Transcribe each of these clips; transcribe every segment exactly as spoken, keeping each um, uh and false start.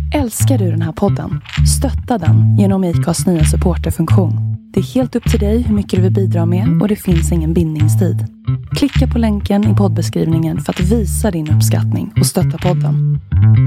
Älskar du den här podden? Stötta den genom I C A:s nya supporterfunktion. Det är helt upp till dig hur mycket du vill bidra med och det finns ingen bindningstid. Klicka på länken i poddbeskrivningen för att visa din uppskattning och stötta podden.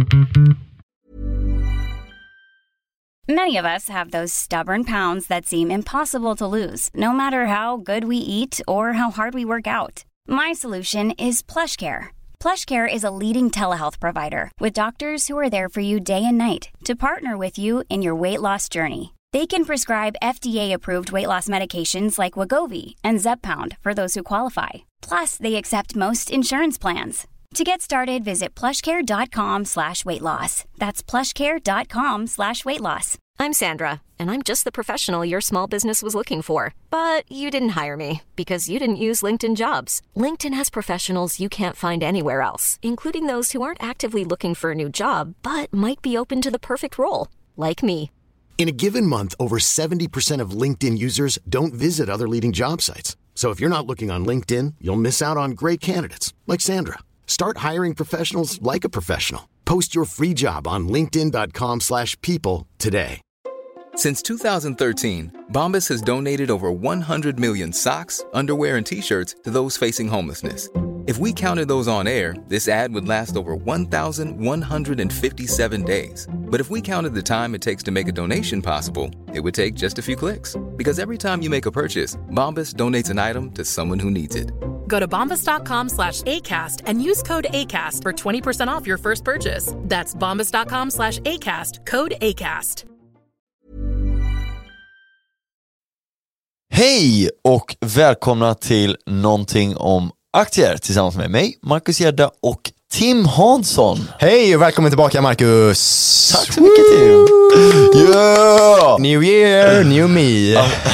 Many of us have those stubborn pounds that seem impossible to lose, no matter how good we eat or how hard we work out. My solution is PlushCare. PlushCare is a leading telehealth provider with doctors who are there for you day and night to partner with you in your weight loss journey. They can prescribe F D A-approved weight loss medications like Wegovy and Zepbound for those who qualify. Plus, they accept most insurance plans. To get started, visit plushcare.com slash weight loss. That's plushcare.com slash weight loss. I'm Sandra, and I'm just the professional your small business was looking for. But you didn't hire me because you didn't use LinkedIn Jobs. LinkedIn has professionals you can't find anywhere else, including those who aren't actively looking for a new job, but might be open to the perfect role, like me. In a given month, over seventy percent of LinkedIn users don't visit other leading job sites. So if you're not looking on LinkedIn, you'll miss out on great candidates like Sandra. Start hiring professionals like a professional. Post your free job on linkedin dot com slash people today. Since two thousand thirteen, Bombas has donated over one hundred million socks, underwear, and T-shirts to those facing homelessness. If we counted those on air, this ad would last over one thousand one hundred fifty-seven days. But if we counted the time it takes to make a donation possible, it would take just a few clicks. Because every time you make a purchase, Bombas donates an item to someone who needs it. Go to bombas.com slash ACAST and use code ACAST for twenty percent off your first purchase. That's bombas.com slash ACAST, code ACAST. Hej och välkomna till någonting om aktier tillsammans med mig, Marcus Gärda och Tim Hansson. Hej och välkommen tillbaka, Marcus. Tack så mycket, Tim. Yeah! New year, new me.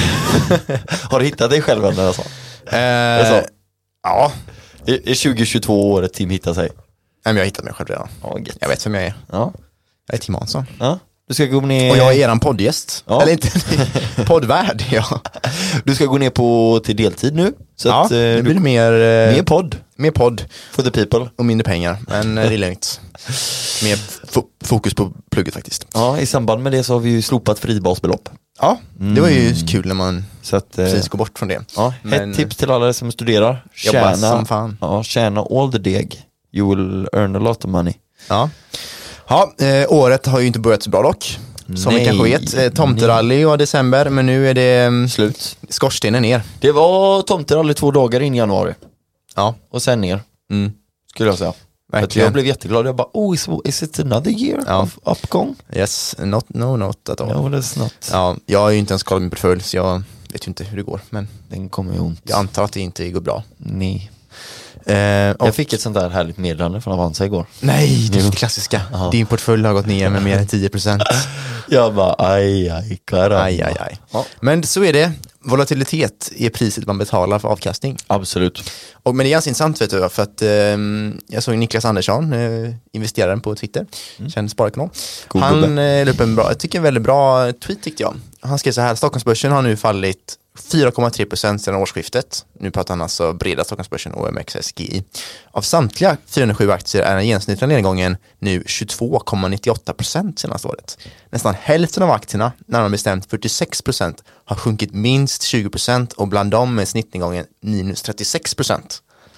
Har du hittat dig själv än alltså? Eh, ja. Är, är tjugo tjugotvå året Tim hittar sig? Nej, men jag har hittat mig själv redan. Oh, jag vet vem jag är. Ja. Jag är Tim Hansson. Ja. Du ska gå ner... Och jag är eran poddgäst. Ja. Eller inte, poddvärd, ja. Du ska gå ner på till deltid nu. Så ja, att, eh, det blir du... mer... Mer podd. Mer podd. For the people. Och mindre pengar, men det är lugnt. Mer fo- fokus på plugget faktiskt. Ja, i samband med det så har vi ju slopat fribasbelopp. Ja, mm. det var ju kul när man så att, eh, precis går bort från det. Ja, men... ett tips till alla som studerar. Jobba som fan. Ja, tjäna all the deg. You will earn a lot of money. Ja, ja eh, året har ju inte börjat så bra dock. Som nej, ni kanske vet, eh, tomterally och december, men nu är det um, slut. Skorstenen ner. Det var tomterally två dagar in i januari. Ja. Och sen ner, mm. skulle jag säga. Jag blev jätteglad. Jag bara, oh, is, is it another year ja. of uppgång? Yes, not, no, not at all. No, that's not. Ja, jag har ju inte ens kollat min portfölj, så jag vet ju inte hur det går. Men den kommer ju ont. Jag antar att det inte går bra. Nej. Eh, jag fick ett sånt där härligt meddelande från Avanza igår. Nej, det är det klassiska. Aha. Din portfölj har gått ner med mer än tio procent. Jag bara, aj, aj, karamba. Aj, aj, aj. Ja. Men så är det. Volatilitet är priset man betalar för avkastning. Absolut. Och, men det är ganska intressant, vet du, för att eh, jag såg Niklas Andersson, eh, investeraren på Twitter, mm. känd sparekonom. Han eh, la upp en bra, jag tycker en väldigt bra tweet tyckte jag. Han skrev så här: Stockholmsbörsen har nu fallit fyra komma tre procent sedan årsskiftet. Nu pratar han alltså breda Stockholmsbörsen, O M X S G I. Av samtliga fyrahundrasju aktier är den genomsnittliga nedgången nu tjugotvå komma nittioåtta procent senaste året. Nästan hälften av aktierna, närmare bestämt fyrtiosex procent, har sjunkit minst tjugo procent och bland dem är snittnedgången minus trettiosex procent.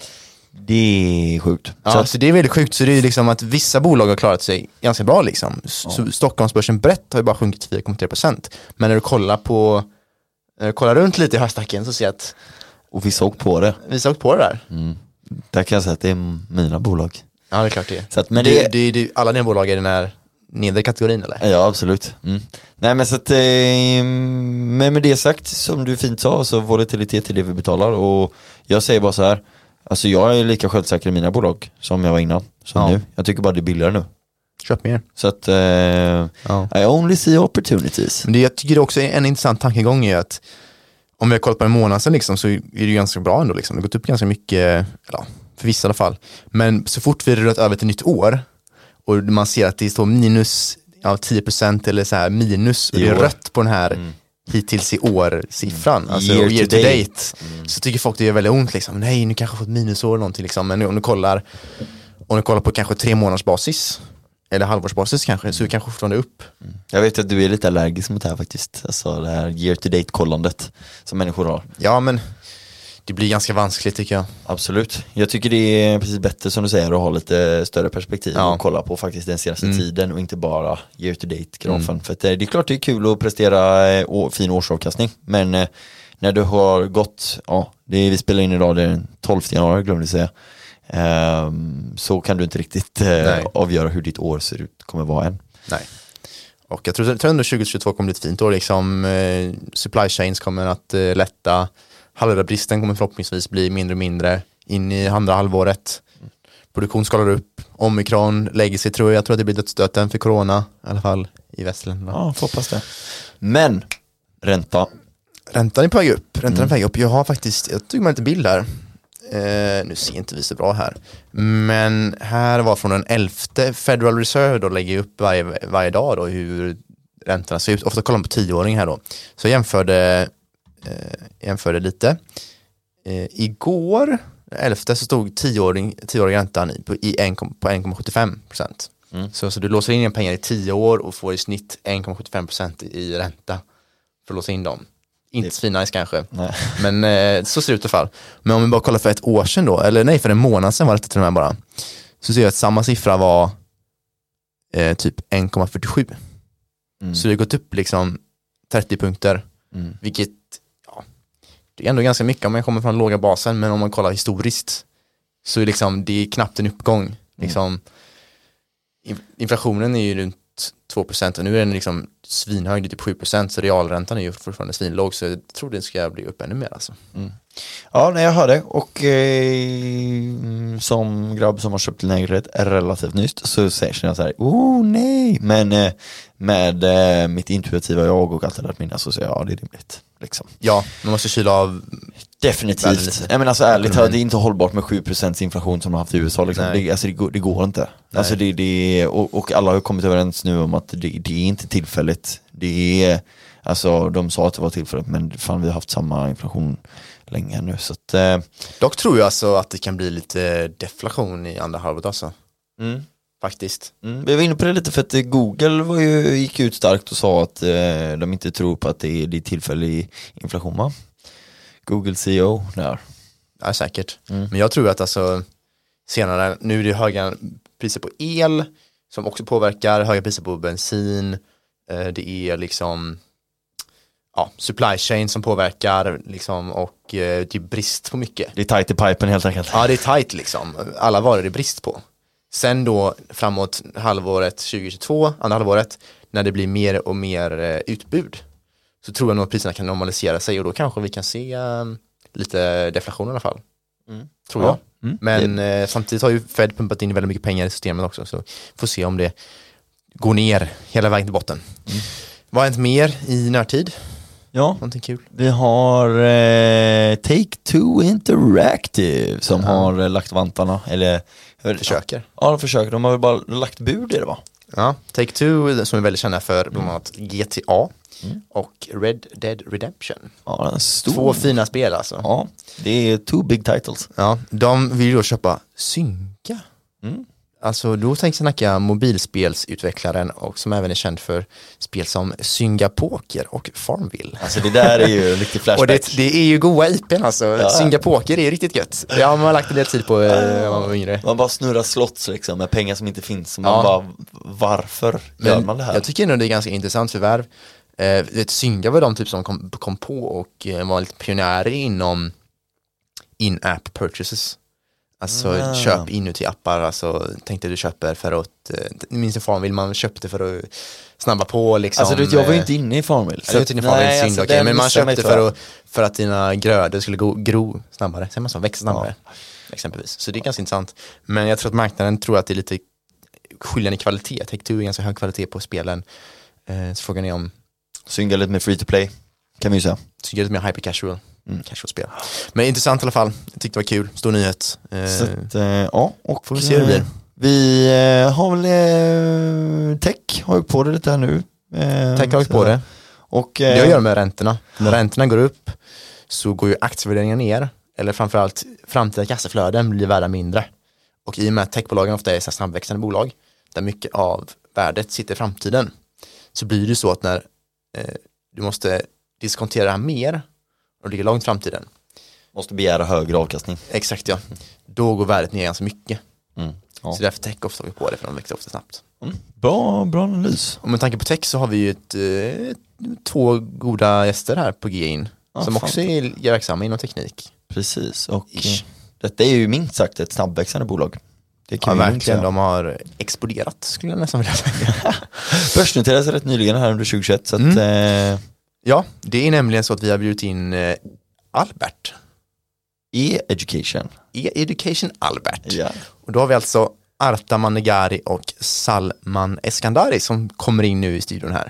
Det är sjukt. Ja, så, så det är väldigt sjukt. Så det är liksom att vissa bolag har klarat sig ganska bra liksom. Så ja. Stockholmsbörsen brett har ju bara sjunkit fyra komma tre procent. Men när du kollar på när du kollar runt lite i höstacken så ser jag att och vi såg på det. Vi såg på det där. Mm. Där kan jag säga att det är mina bolag. Ja, det är klart det är. Så att, men det, det, det, det, alla dina bolag är den här nedre kategorin eller? Ja, absolut. Mm. Nej, men så att eh, men med det sagt, som du fint sa, så volatilitet till det vi betalar. Och jag säger bara så här, alltså jag är lika självsäker i mina bolag som jag var innan. Så ja. nu, jag tycker bara det är billigare nu. Köp mer. Så att eh, ja. I only see opportunities. Men det, jag tycker det också är en intressant tankegång är att om vi har kollat på en månad sedan liksom, så är det ju ganska bra ändå liksom. Det har gått upp ganska mycket, ja, för vissa i alla fall. Men så fort vi har rört över till nytt år och man ser att det står minus ja, tio procent eller så här minus och det är rött på den här mm. hittills i år-siffran, mm. alltså year, year to date, date. Mm. Så tycker folk det är väldigt ont liksom. Nej, nu kanske fått minusår eller någonting liksom. Men om du kollar om du kollar på kanske tre månaders basis eller halvårsbasis kanske, så vi kanske fortfarande upp. Mm. Jag vet att du är lite allergisk mot det här faktiskt. Alltså det här year-to-date-kollandet som människor har. Ja, men det blir ganska vanskligt tycker jag. Absolut. Jag tycker det är precis bättre som du säger att ha lite större perspektiv ja. och kolla på faktiskt den senaste mm. tiden och inte bara year-to-date-grafen. Mm. För att det är klart det är kul att prestera å, fin årsavkastning, men eh, när du har gått, ja, det är, vi spelar in idag, det är den tolfte januari glömde jag säga, eh, så kan du inte riktigt eh, avgöra hur ditt år ser ut, kommer vara än. Nej. Och jag tror, jag tror ändå tjugo tjugotvå kommer bli ett fint år. Liksom, eh, supply chains kommer att eh, lätta. Halvledarbristen kommer förhoppningsvis bli mindre och mindre in i andra halvåret. Produktion skalar upp. Omikron lägger sig, tror jag. Jag tror att det blir dödsstöten för corona. I alla fall i västländerna. Ja, hoppas det. Men, ränta. Räntan är på väg upp. Räntan mm. är på väg upp. Jag har faktiskt, jag tog mig lite bild här. Eh, nu ser inte vi så bra här. Men här var från den elfte Federal Reserve då, lägger upp varje, varje dag då hur räntorna ser ut. Ofta kollar man på tioåring här då. Så jag jämförde, eh, jämförde lite. Eh, igår, elfte, så stod tioåring, tioårig räntan på, i en, på en komma sjuttiofem procent. Mm. Så, så du låser in pengar i tio år och får i snitt en komma sjuttiofem procent i ränta för att låsa in dem. Inte svinnice kanske. Nej. Men eh, så ser det ut i alla fall. Men om vi bara kollar för ett år sedan då, eller nej, för en månad sedan var det till och med bara, så ser jag att samma siffra var eh, typ en komma fyrtiosju. Mm. Så det har gått upp liksom trettio punkter. Mm. Vilket, ja, det är ändå ganska mycket om man kommer från låga basen, men om man kollar historiskt så är liksom, det är knappt en uppgång. Mm. Liksom, inflationen är ju runt två procent och nu är den liksom svinhög, typ sju procent, så realräntan är ju fortfarande svinlåg, så jag tror det ska bli upp ännu mer alltså. Mm. Ja, nej, jag hör det, och eh, som grabb som har köpt lägenhet relativt nyst så säger jag så här, oh nej, men eh, med eh, mitt intuitiva jag och allt det där minnas så säger jag, ja, det är rimligt liksom. Ja, man måste kyla av. Definitivt. Jag menar alltså ärligt, det är inte hållbart med sju procent inflation som de har haft i U S A liksom. det, alltså, det, går, det går inte. Alltså, det, det, och, och alla har kommit överens nu om att det, det är inte tillfälligt. Det är, alltså, de sa att det var tillfälligt, men fan, vi har haft samma inflation länge nu. Så att, eh. Dock tror jag alltså att det kan bli lite deflation i andra halvåret alltså. Mm. Faktiskt. Mm. Vi var inne på det lite för att Google var ju, gick ut starkt och sa att eh, de inte tror på att det är, det är tillfällig inflation, va? Google C E O där. Ja, säkert. Mm. Men jag tror att alltså senare, nu är det höga priser på el som också påverkar, höga priser på bensin. Eh, det är liksom ja, supply chain som påverkar liksom, och eh, det är brist på mycket. Det är tight i pipen helt enkelt. Ja, det är tight liksom. Alla varor är brist på. Sen då framåt halvåret tjugo tjugotvå, andra halvåret, när det blir mer och mer eh, utbud, så tror jag nog att priserna kan normalisera sig och då kanske vi kan se um, lite deflation i alla fall. Mm. Tror jag. Ja. Mm. Men eh, samtidigt har ju Fed pumpat in väldigt mycket pengar i systemet också, så får se om det går ner hela vägen till botten. Mm. Vad har hänt mer i närtid? Ja, någonting kul. Vi har eh, Take-Two Interactive som mm. har eh, lagt vantarna, eller försöker. Ja, de försöker. De har väl bara lagt bud i det, va? Ja, Take-Two som är väldigt kända för bland annat G T A mm. och Red Dead Redemption. Ja, den stor. Två fina spel alltså. Ja, det är two big titles. Ja, de vill ju då köpa Zynga. Mm. Alltså då tänkte jag snacka mobilspelsutvecklaren och som även är känd för spel som Zynga Poker och Farmville. Alltså det där är ju riktigt flashback. Och det, det är ju goa I P:n alltså. Ja. Zynga Poker är riktigt gött. Ja, man har lagt en del tid på äh, man var yngre. Man bara snurrar slots liksom med pengar som inte finns. Man ja. bara, varför gör Men man det här? Jag tycker ändå det är ganska intressant förvärv. Eh, Zynga var de typ som kom, kom på och eh, var lite pionjärer inom in-app purchases. Alltså mm. köp inuti appar, alltså tänkte du köper för att, eh, minns en Farmville, man köpte för att snabba på liksom. Alltså du vet, jag var ju inte inne i Farmville. Så, inte inne i Farmville, nej, synd, alltså, okay. Men man köpte för att, för att dina grödor skulle gå, gro snabbare, så man så, växa snabbare ja. exempelvis. Så det är ganska intressant. Men jag tror att marknaden tror att det är lite skillnad i kvalitet. Take-Two är ganska hög kvalitet på spelen. Eh, så frågan är om Zynga lite med free to play, kan vi ju säga. Zynga lite mer hyper casual. Mm, casual spel. Men intressant i alla fall. Jag tyckte det var kul. Stor nyhet. Eh, Så att, eh, ja, och får vi se hur det blir. Vi eh, har väl eh, Tech har ju på det lite här nu. Eh, Tech har ju på det. Och, eh, det har att göra med räntorna. När räntorna går upp så går ju aktievärderingen ner. Eller framförallt framtida kassaflöden blir värda mindre. Och i och med att techbolagen ofta är så snabbväxande bolag där mycket av värdet sitter i framtiden, så blir det så att när eh, du måste diskontera mer och ligger långt i framtiden. Måste begära högre avkastning. Exakt, ja. Då går värdet ner ganska mycket. Mm. Ja. Så därför tech ofta vi på det, för de växer ofta snabbt. Mm. Bra, bra analys. Och med tanke på tech så har vi ju ett, eh, två goda gäster här på G in ja, som fan. också är verksamma inom teknik. Precis, och Ish. detta är ju minst sagt ett snabbväxande bolag. Det kan Ja, vi verkligen. säga. De har exploderat, skulle jag nästan vilja säga. Börsnoterades rätt nyligen här under tjugohundratjugoett. Så att, Mm. eh, Ja, det är nämligen så att vi har bjudit in eh, Albert. E-education. E-education Albert. Ja. Och då har vi alltså Arta Manegari och Salman Eskandari som kommer in nu i studion här.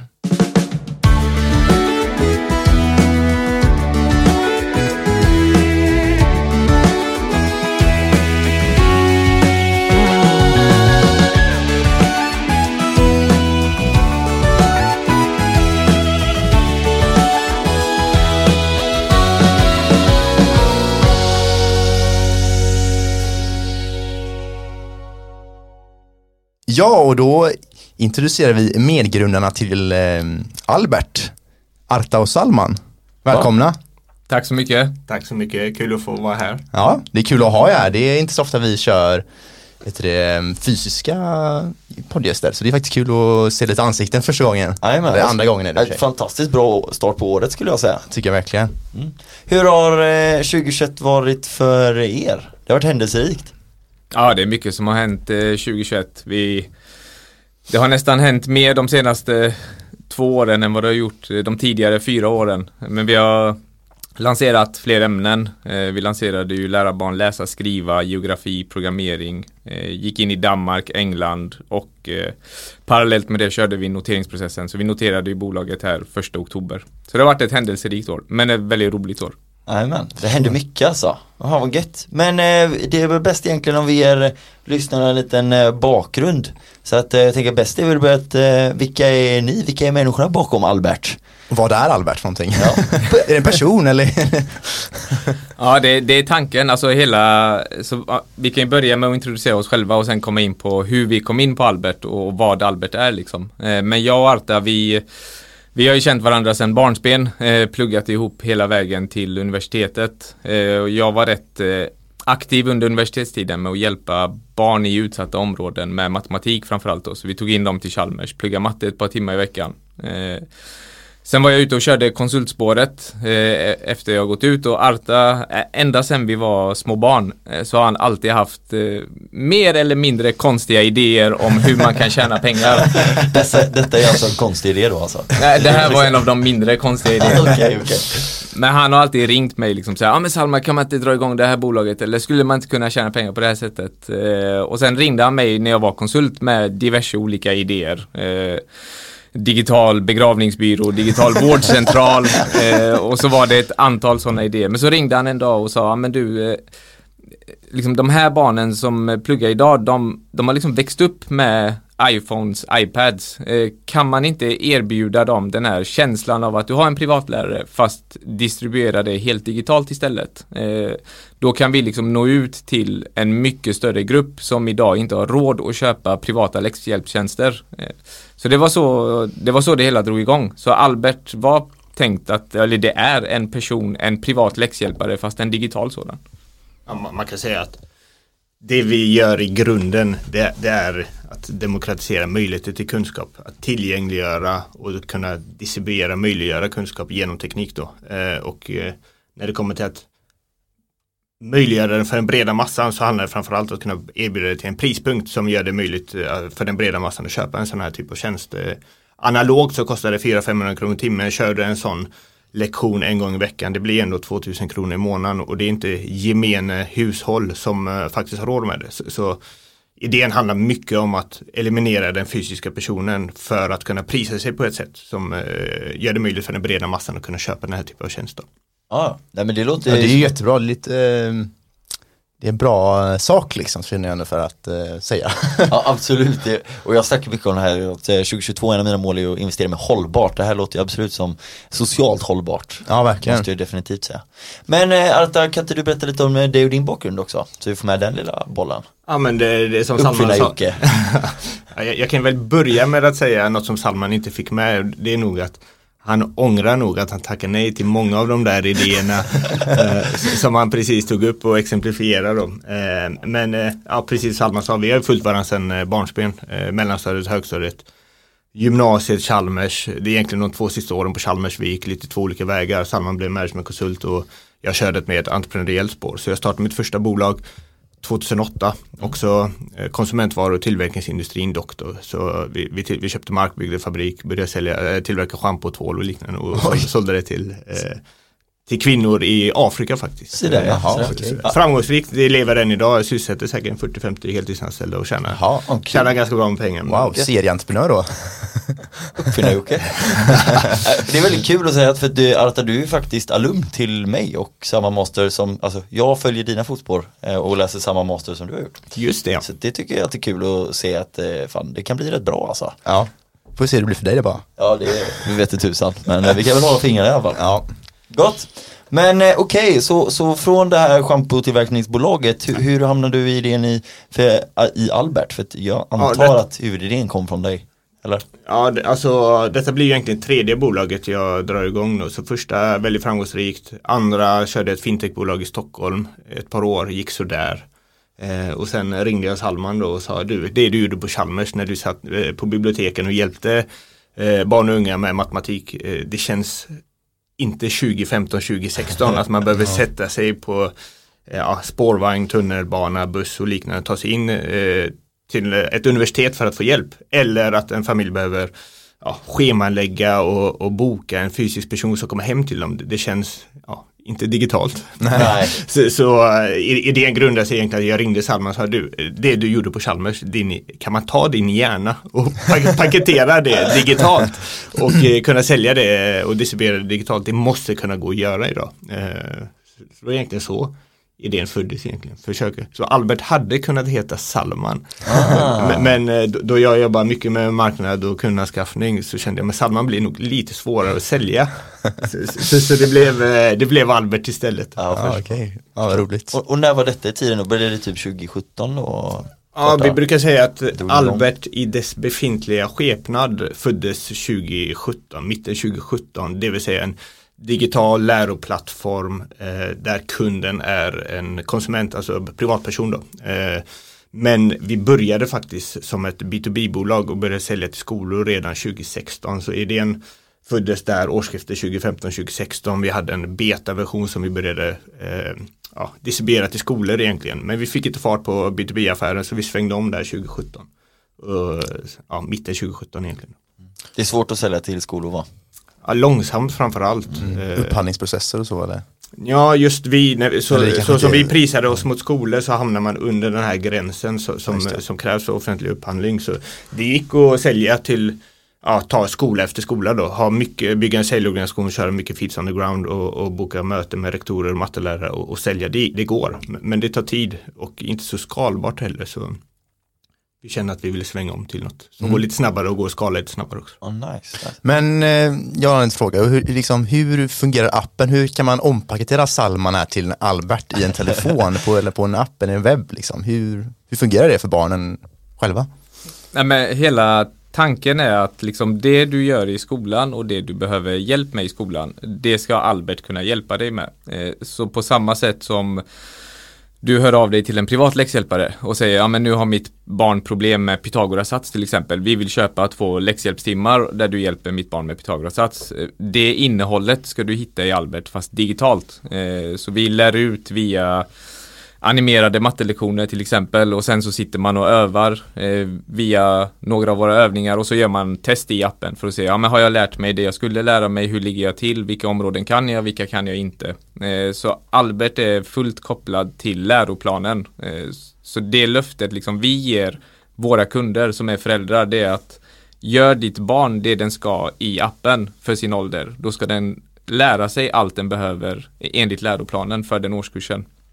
Ja, och då introducerar vi medgrundarna till eh, Albert, Arta och Salman. Välkomna. Ja. Tack så mycket. Tack så mycket. Kul att få vara här. Ja, det är kul att ha er här. Det är inte så ofta vi kör vet du, fysiska poddgäster, så det är faktiskt kul att se lite ansikten första gången. Jajamän, det är andra gången är det. Ett fantastiskt bra start på året skulle jag säga. Tycker jag verkligen. Mm. Hur har eh, tjugohundratjugoett varit för er? Det har varit händelserikt. Ja, det är mycket som har hänt eh, tjugohundratjugoett. Vi, det har nästan hänt mer de senaste två åren än vad det har gjort de tidigare fyra åren. Men vi har lanserat fler ämnen. Eh, vi lanserade ju lära barn läsa, skriva, geografi, programmering. Eh, gick in i Danmark, England och eh, parallellt med det körde vi noteringsprocessen. Så vi noterade i bolaget här första oktober. Så det har varit ett händelserikt år, men ett väldigt roligt år. Jajamän, det händer mycket alltså. Jaha, vad gött. Men eh, det är väl bäst egentligen om vi ger lyssnarna en liten eh, bakgrund. Så att eh, jag tänker bäst är väl bara att eh, vilka är ni, vilka är människorna bakom Albert? Vad är Albert för någonting? Ja. Är det en person eller? Ja, det, det är tanken. Alltså hela, så, ja, vi kan ju börja med att introducera oss själva och sen komma in på hur vi kom in på Albert och vad Albert är liksom. Eh, men jag och Arta, vi... Vi har ju känt varandra sedan barnsben, eh, pluggat ihop hela vägen till universitetet. Eh, och jag var rätt eh, aktiv under universitetstiden med att hjälpa barn i utsatta områden med matematik framförallt. Då. Så vi tog in dem till Chalmers, plugga matte ett par timmar i veckan. Eh, sen var jag ute och körde konsultspåret eh, efter jag gått ut. Och Arta, eh, ända sedan vi var små barn, eh, så har han alltid haft eh, mer eller mindre konstiga idéer om hur man kan tjäna pengar. Dessa, detta är alltså en konstig idé då alltså? Nej, det här var en av de mindre konstiga idéerna. okay, okay. Men han har alltid ringt mig liksom såhär, ja ah, men Salma, kan man inte dra igång det här bolaget? Eller skulle man inte kunna tjäna pengar på det här sättet? Eh, och sen ringde han mig när jag var konsult med diverse olika idéer. Eh, digital begravningsbyrå, digital vårdcentral eh, och så var det ett antal sådana idéer. Men så ringde han en dag och sa, ah, men du, eh, liksom de här barnen som pluggar idag, de, de har liksom växt upp med iPhones, iPads. Eh, kan man inte erbjuda dem den här känslan av att du har en privatlärare fast distribuera det helt digitalt istället? Eh, då kan vi liksom nå ut till en mycket större grupp som idag inte har råd att köpa privata läxhjälpstjänster. Eh, så det var så, det var så det hela drog igång. Så Albert var tänkt att, eller det är en person, en privat läxhjälpare fast en digital sådan. Ja, man kan säga att det vi gör i grunden, det, det är att demokratisera möjligheter till kunskap, att tillgängliggöra och kunna distribuera, möjliggöra kunskap genom teknik då. Eh, och eh, när det kommer till att möjliggöra den för den breda massan, så handlar det framförallt om att kunna erbjuda det till en prispunkt som gör det möjligt eh, för den breda massan att köpa en sån här typ av tjänst. Eh, analogt så kostar det fyra till femhundra kronor i timmen. Kör du en sån lektion en gång i veckan, det blir ändå tvåtusen kronor i månaden, och det är inte gemene hushåll som uh, faktiskt har råd med det. Så, så idén handlar mycket om att eliminera den fysiska personen för att kunna prisa sig på ett sätt som uh, gör det möjligt för den breda massan att kunna köpa den här typen av tjänster. Ja, nej men det låter ja, det är ju jättebra, lite, eh, det är en bra sak liksom, känner jag ändå för att uh, säga. Ja, absolut. Det, och jag snackar mycket om det här att tjugohundratjugotvå, en av mina mål är att investera med hållbart. Det här låter ju absolut som socialt hållbart. Ja, verkligen. Måste jag definitivt säga. Men eh, Arta, kan inte du berätta lite om dig och din bakgrund också? Så vi får med den lilla bollen. Ja, men det, det är som Salman sa. ja, jag, jag kan väl börja med att säga något som Salman inte fick med. Det är nog att han ångrar nog att han tackar nej till många av de där idéerna eh, som han precis tog upp och exemplifierade dem. Eh, men eh, ja, precis Salman sa, vi har följt varandra sedan eh, barnsben, eh, mellanstadiet, högstadiet, gymnasiet, Chalmers. Det är egentligen de två sista åren på Chalmers vi gick lite två olika vägar. Salman blev managementkonsult och jag körde med ett entreprenöriellt spår. Så jag startade mitt första bolag tjugohundraåtta, också eh, konsumentvaror och tillverkningsindustrin doktor. Så vi, vi, till, vi köpte mark, byggde fabrik, började sälja, eh, tillverka shampoo, tvål och liknande och sålde, sålde det till, eh, till kvinnor i Afrika faktiskt. Så där, eh, jaha, så, okay. så, framgångsrikt, det lever än idag, sysselsätter säkert fyrtio femtio heltidsanställda och tjänar, Jaha, okay. tjänar ganska bra med pengar. Wow, serieentreprenör då. Uppfinnar-Jocke. Det är väldigt kul att säga att för du, Arta, du är faktiskt alum till mig och samma master som, alltså jag följer dina fotspår och läser samma master som du har gjort. Just det. Ja. Så det tycker jag att det är kul att se att fan, det kan bli rätt bra alltså. Ja, får vi se hur det blir för dig det bara. Ja, det vi vet det tusan, men vi kan väl hålla fingrarna i alla fall. Ja. Gott. Men eh, okej, okay, så, så från det här shampoo-tillverkningsbolaget, hur, hur hamnade du i idén i, för, i Albert? För jag antar ja, det... att huvudidén kom från dig, eller? Ja, det, alltså detta blir egentligen tredje bolaget jag drar igång nu. Så första väldigt framgångsrikt, andra körde ett fintechbolag i Stockholm ett par år, gick så där. Eh, och sen ringde jag Salman då och sa, du, det du gjorde på Chalmers när du satt eh, på biblioteken och hjälpte eh, barn och unga med matematik, eh, det känns inte tjugo femton tjugo sexton att man behöver sätta sig på ja, spårvagn, tunnelbana, buss och liknande, ta sig in eh, till ett universitet för att få hjälp. Eller att en familj behöver ja, schemalägga och, och boka en fysisk person som kommer hem till dem. Det, det känns ja, inte digitalt. Nej. så så idén grundar sig egentligen att jag ringde Salman och sa, du, det du gjorde på Chalmers, din, kan man ta din hjärna och paketera det digitalt och eh, kunna sälja det och distribuera det digitalt? Det måste kunna gå att göra idag. Eh, så det var egentligen så idén föddes egentligen. Försöker. Så Albert hade kunnat heta Salman. Ah. Men, men då jag jobbar mycket med marknad och kundanskaffning så kände jag att Salman blir nog lite svårare att sälja. så så, så det, blev, det blev Albert istället. Ja, ah, okej. Okay. Ja, vad roligt. Och, och när var detta i tiden? Då började det typ tjugo sjutton då? Ja, vi brukar säga att Albert i dess befintliga skepnad föddes tjugo sjutton, mitten tjugo sjutton, det vill säga en digital läroplattform eh, där kunden är en konsument, alltså privatperson då. Eh, men vi började faktiskt som ett B to B-bolag och började sälja till skolor redan tjugo sexton. Så idén föddes där årsskiftet tjugo femton tjugo sexton. Vi hade en beta-version som vi började eh, ja, distribuera till skolor egentligen. Men vi fick inte fart på B to B-affären så vi svängde om där tjugo sjutton. Uh, ja, mitten tjugo sjutton egentligen. Det är svårt att sälja till skolor, va? Ja, långsamt framförallt. Mm. Upphandlingsprocesser och så eller? Ja, just vi, när, så, så som vi prisade oss mot skolor så hamnar man under den här gränsen så, som, som krävs för offentlig upphandling. Så det gick att sälja till, ja, ta skola efter skola då. Ha mycket, bygga en säljorganisation, köra mycket feeds on the ground och, och boka möten med rektorer och mattelärare och, och sälja. Det, det går, men det tar tid och inte så skalbart heller. Så vi känner att vi vill svänga om till något som mm. går lite snabbare och går att skala lite snabbare också. Oh, nice. Men eh, jag har en fråga. Hur, liksom, hur fungerar appen? Hur kan man ompaketera Salman här till en Albert i en telefon på, eller på en app eller en webb? Liksom? Hur, hur fungerar det för barnen själva? Nej, men hela tanken är att liksom det du gör i skolan och det du behöver hjälp med i skolan, det ska Albert kunna hjälpa dig med. Eh, så på samma sätt som du hör av dig till en privat läxhjälpare och säger, ja men nu har mitt barn problem med Pythagoras-sats till exempel. Vi vill köpa två läxhjälpstimmar där du hjälper mitt barn med Pythagoras-sats. Det innehållet ska du hitta i Albert fast digitalt. Så vi lär ut via animerade mattelektioner till exempel och sen så sitter man och övar eh, via några av våra övningar och så gör man test i appen för att se, ja men har jag lärt mig det jag skulle lära mig, hur ligger jag till, vilka områden kan jag, vilka kan jag inte. Eh, så Albert är fullt kopplad till läroplanen. Eh, så det löftet liksom vi ger våra kunder som är föräldrar, det är att gör ditt barn det den ska i appen för sin ålder, då ska den lära sig allt den behöver enligt läroplanen för den årskursen.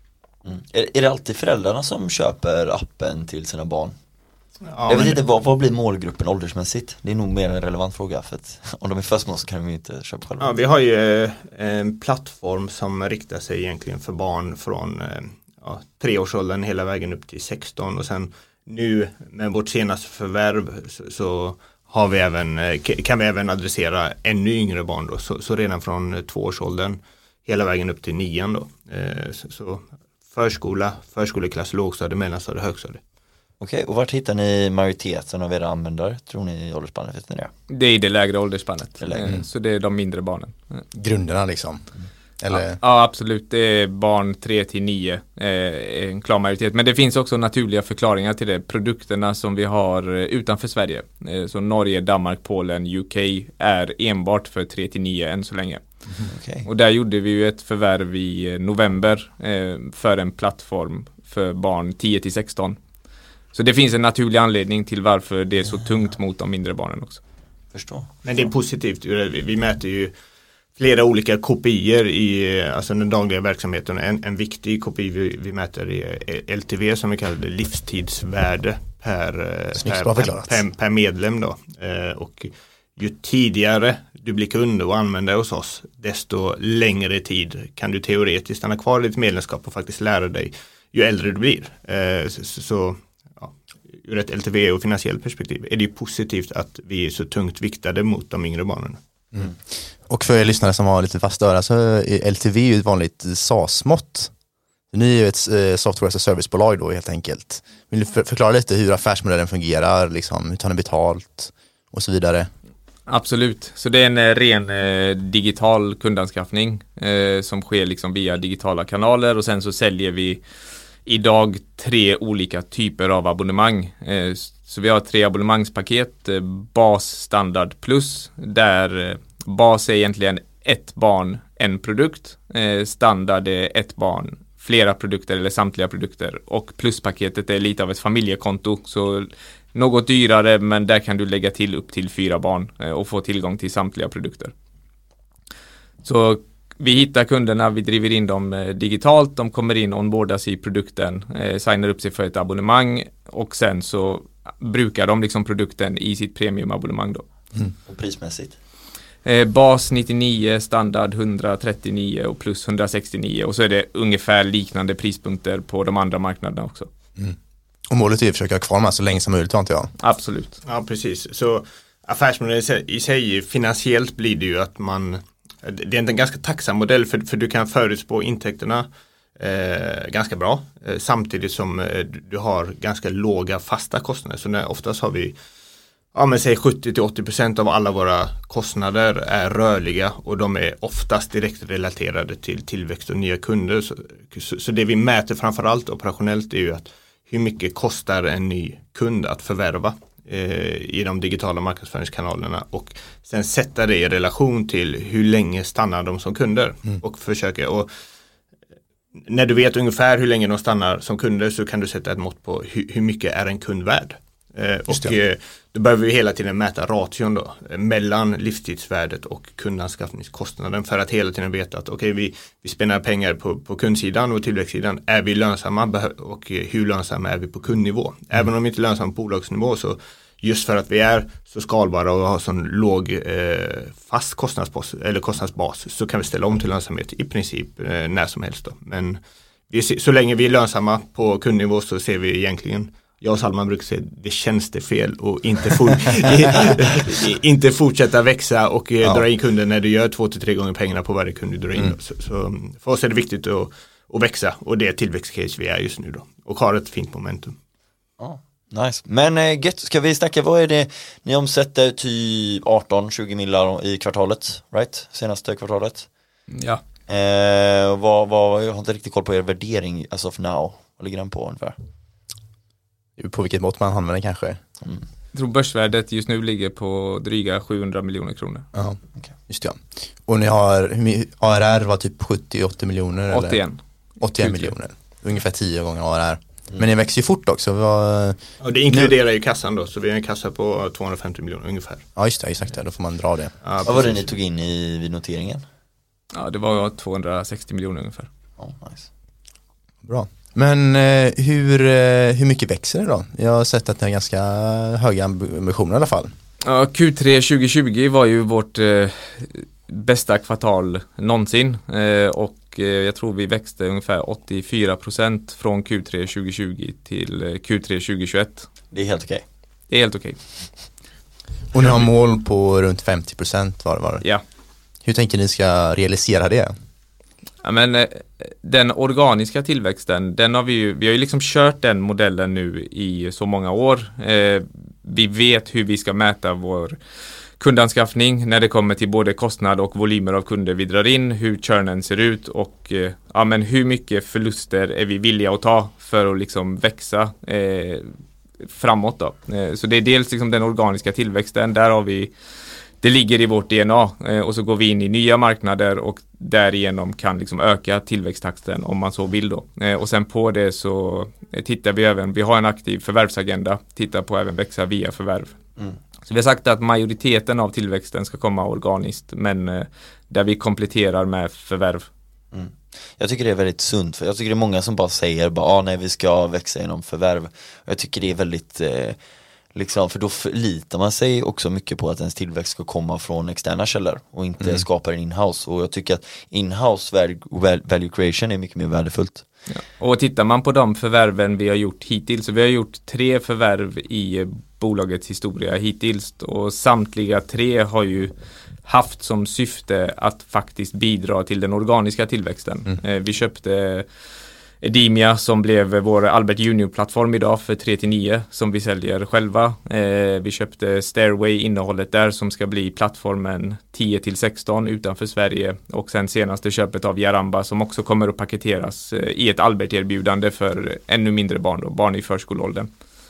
Mm. Är, är det alltid föräldrarna som köper appen till sina barn? Ja, jag vet inte, det... vad, vad blir målgruppen åldersmässigt? Det är nog mer en relevant fråga, för att om de är för små så kan de ju inte köpa själva. Ja, vi har ju en plattform som riktar sig egentligen för barn från ja, treårsåldern hela vägen upp till sexton, och sen nu med vårt senaste förvärv så, så har vi även, kan vi även adressera ännu yngre barn då, så, så redan från tvåårsåldern hela vägen upp till nian då. Så, så förskola, förskoleklass, lågstadie, mellanstadie, högstadie. Okej, och vart hittar ni majoriteten av era användare, tror ni, i åldersspannet? Vet ni det? Det är det lägre åldersspannet. Det lägre. Mm. Så det är de mindre barnen. Grunderna liksom. Eller? Ja, ja, absolut. Det är barn tre till nio. Eh, en klar majoritet. Men det finns också naturliga förklaringar till det. Produkterna som vi har utanför Sverige. Eh, så Norge, Danmark, Polen, U K är enbart för tre till nio än så länge. Mm, okay. Och där gjorde vi ju ett förvärv i november eh, för en plattform för barn tio till sexton. Så det finns en naturlig anledning till varför det är så tungt mot de mindre barnen också. Förstå. Men det är positivt. Vi mäter ju flera olika kopior i alltså den dagliga verksamheten. En, en viktig kopi vi, vi mäter är L T V, som vi kallar det, livstidsvärde per, per, per, per, per medlem då. Eh, och ju tidigare du blir kund och användare hos oss, desto längre tid kan du teoretiskt stanna kvar i ditt medlemskap och faktiskt lära dig ju äldre du blir. Eh, så, så ja, ur ett L T V och finansiellt perspektiv är det ju positivt att vi är så tungt viktade mot de yngre barnen. Mm. Och för er lyssnare som har lite fasta öra, så är L T V ju ett vanligt S A S-mått. Ni är ju ett eh, software as a servicebolag då helt enkelt. Vill du för- förklara lite hur affärsmodellen fungerar, liksom, hur tar ni betalt och så vidare? Absolut, så det är en eh, ren eh, digital kundanskaffning eh, som sker liksom via digitala kanaler, och sen så säljer vi idag tre olika typer av abonnemang. Eh, så vi har tre abonnemangspaket, eh, bas, standard, plus, där eh, bas är egentligen ett barn, en produkt. Eh, standard är ett barn, flera produkter eller samtliga produkter. Och pluspaketet är lite av ett familjekonto, så något dyrare, men där kan du lägga till upp till fyra barn eh, och få tillgång till samtliga produkter. Så vi hittar kunderna, vi driver in dem eh, digitalt, de kommer in, onboardas i produkten, eh, signar upp sig för ett abonnemang, och sen så brukar de liksom produkten i sitt premiumabonnemang då. Mm. Och prismässigt? Eh, bas nittionio, standard etthundratrettionio och plus etthundrasextionio, och så är det ungefär liknande prispunkter på de andra marknaderna också. Mm. Och målet är att försöka ha kvar dem så länge som möjligt, antar jag. Absolut. Ja, precis. Så affärsmodellen i sig, finansiellt blir det ju att man, det är en ganska tacksam modell, för, för du kan förutspå intäkterna eh, ganska bra, eh, samtidigt som eh, du har ganska låga fasta kostnader. Så när, oftast har vi, ja men säg sjuttio till åttio procent av alla våra kostnader är rörliga, och de är oftast direkt relaterade till tillväxt och nya kunder. Så, så, så det vi mäter framförallt operationellt är ju att hur mycket kostar en ny kund att förvärva eh, i de digitala marknadsföringskanalerna, och sen sätta det i relation till hur länge stannar de som kunder. Mm. Och försöka, och när du vet ungefär hur länge de stannar som kunder, så kan du sätta ett mått på hur, hur mycket är en kund värd. Eh, och eh, då behöver vi hela tiden mäta ration då, eh, mellan livstidsvärdet och kundanskaffningskostnaden, för att hela tiden veta att okej, okay, vi, vi spenderar pengar på, på kundsidan och tillväxtsidan. Är vi lönsamma, behö- och eh, hur lönsamma är vi på kundnivå? Mm. Även om vi inte är lönsamma på bolagsnivå, så just för att vi är så skalbara och har sån låg eh, fast kostnadsbas, eller kostnadsbas, så kan vi ställa om till lönsamhet i princip eh, när som helst då. Men vi ser, så länge vi är lönsamma på kundnivå, så ser vi egentligen, jag och Salman brukar säga, det känns det fel och inte, for, inte fortsätta växa och ja. dra in kunder när du gör två till tre gånger pengarna på varje kund du drar in. Mm. Så, så för oss är det viktigt att, att växa, och det är tillväxtcase vi är just nu då, och har ett fint momentum. Ja, nice. Men äh, gött, ska vi snacka, vad är det ni omsätter typ arton tjugo millar i kvartalet, right? Senaste kvartalet. Ja. Eh, vad, vad, jag har inte riktigt koll på er värdering as of now. Vad ligger den på ungefär? På vilket mått man använder kanske. Mm. Jag tror börsvärdet just nu ligger på dryga sjuhundra miljoner kronor. Ja, okay. Just det. Och ni har, A R R var typ sjuttio till åttio miljoner? åttioen. Eller? åttioen miljoner. Ungefär tio gånger A R R. Mm. Men ni växer ju fort också. Vad... Och det inkluderar ju kassan då, så vi har en kassa på tvåhundrafemtio miljoner ungefär. Ja, just det, exakt. Då får man dra det. Ja, vad var det ni tog in i vid noteringen? Ja, det var tvåhundrasextio miljoner ungefär. Oh, nice. Bra. Men eh, hur, eh, hur mycket växer det då? Jag har sett att ni har ganska höga ambitioner i alla fall. Ja, Q tre tjugo tjugo var ju vårt eh, bästa kvartal någonsin eh, och eh, jag tror vi växte ungefär åttiofyra procent från Q tre tjugo tjugo till eh, Q tre tjugo tjugoett. Det är helt okej. Det är helt okej. Och ni har mål på runt femtio procent var det var. Ja. Hur tänker ni ska realisera det? Ja, men eh, den organiska tillväxten, den har vi ju, vi har ju liksom kört den modellen nu i så många år. Eh, vi vet hur vi ska mäta vår kundanskaffning när det kommer till både kostnad och volymer av kunder vi drar in, hur churnen ser ut och eh, ja, men hur mycket förluster är vi villiga att ta för att liksom växa eh, framåt då. Eh, så det är dels liksom den organiska tillväxten, där har vi, det ligger i vårt D N A eh, och så går vi in i nya marknader och därigenom kan liksom öka tillväxttakten om man så vill då. Eh, och sen på det så eh, tittar vi även, vi har en aktiv förvärvsagenda, tittar på även växa via förvärv. Mm. Så vi har sagt att majoriteten av tillväxten ska komma organiskt, men eh, där vi kompletterar med förvärv. Mm. Jag tycker det är väldigt sunt, för jag tycker det är många som bara säger bara, ah, nej vi ska växa genom förvärv. Och jag tycker det är väldigt eh, liksom, för då förlitar man sig också mycket på att ens tillväxt ska komma från externa källor och inte mm. skapa en inhouse. Och jag tycker att inhouse value, value creation är mycket mer värdefullt. Ja. Och tittar man på de förvärven vi har gjort hittills, så vi har gjort tre förvärv i bolagets historia hittills, och samtliga tre har ju haft som syfte att faktiskt bidra till den organiska tillväxten. Mm. Eh, vi köpte Edimia som blev vår Albert Junior-plattform idag för tre till nio som vi säljer själva. Eh, vi köpte Stairway, innehållet där, som ska bli plattformen tio till sexton utanför Sverige, och sen senaste köpet av Jaramba som också kommer att paketeras eh, i ett Albert-erbjudande för ännu mindre barn då, barn i förskoleåldern.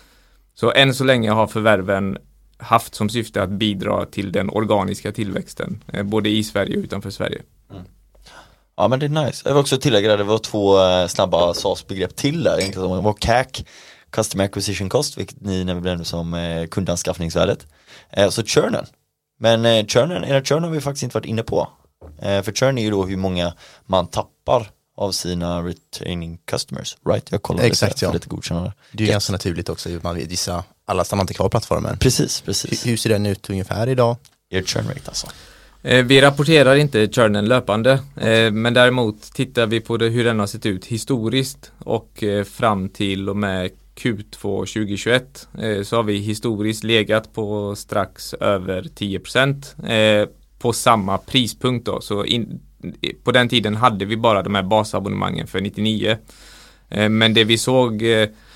Så än så länge har förvärven haft som syfte att bidra till den organiska tillväxten, eh, både i Sverige och utanför Sverige. Mm. Ja, men det är nice. Jag vill också tillägga att det var två uh, snabba S A S-begrepp till där. Det var C A C, Customer Acquisition Cost, vilket ni nämnde som uh, kundanskaffningsvärdet. Uh, så churnen. Men uh, churnen, era churn har vi faktiskt inte varit inne på. Uh, för churn är ju då hur många man tappar av sina retaining customers, right? Jag kollar Exakt, lite, ja. lite godkännande. Det är ju ganska naturligt också, man vet, vissa, alla stannar inte kvar plattformen. Precis, precis. Hur, hur ser den ut ungefär idag? Er churn rate alltså. Vi rapporterar inte churnen löpande, men däremot tittar vi på det, hur den har sett ut historiskt, och fram till och med Q två tjugo tjugoett så har vi historiskt legat på strax över tio procent på samma prispunkt då. Så in, på den tiden hade vi bara de här basabonnemangen för nittionio, men det vi såg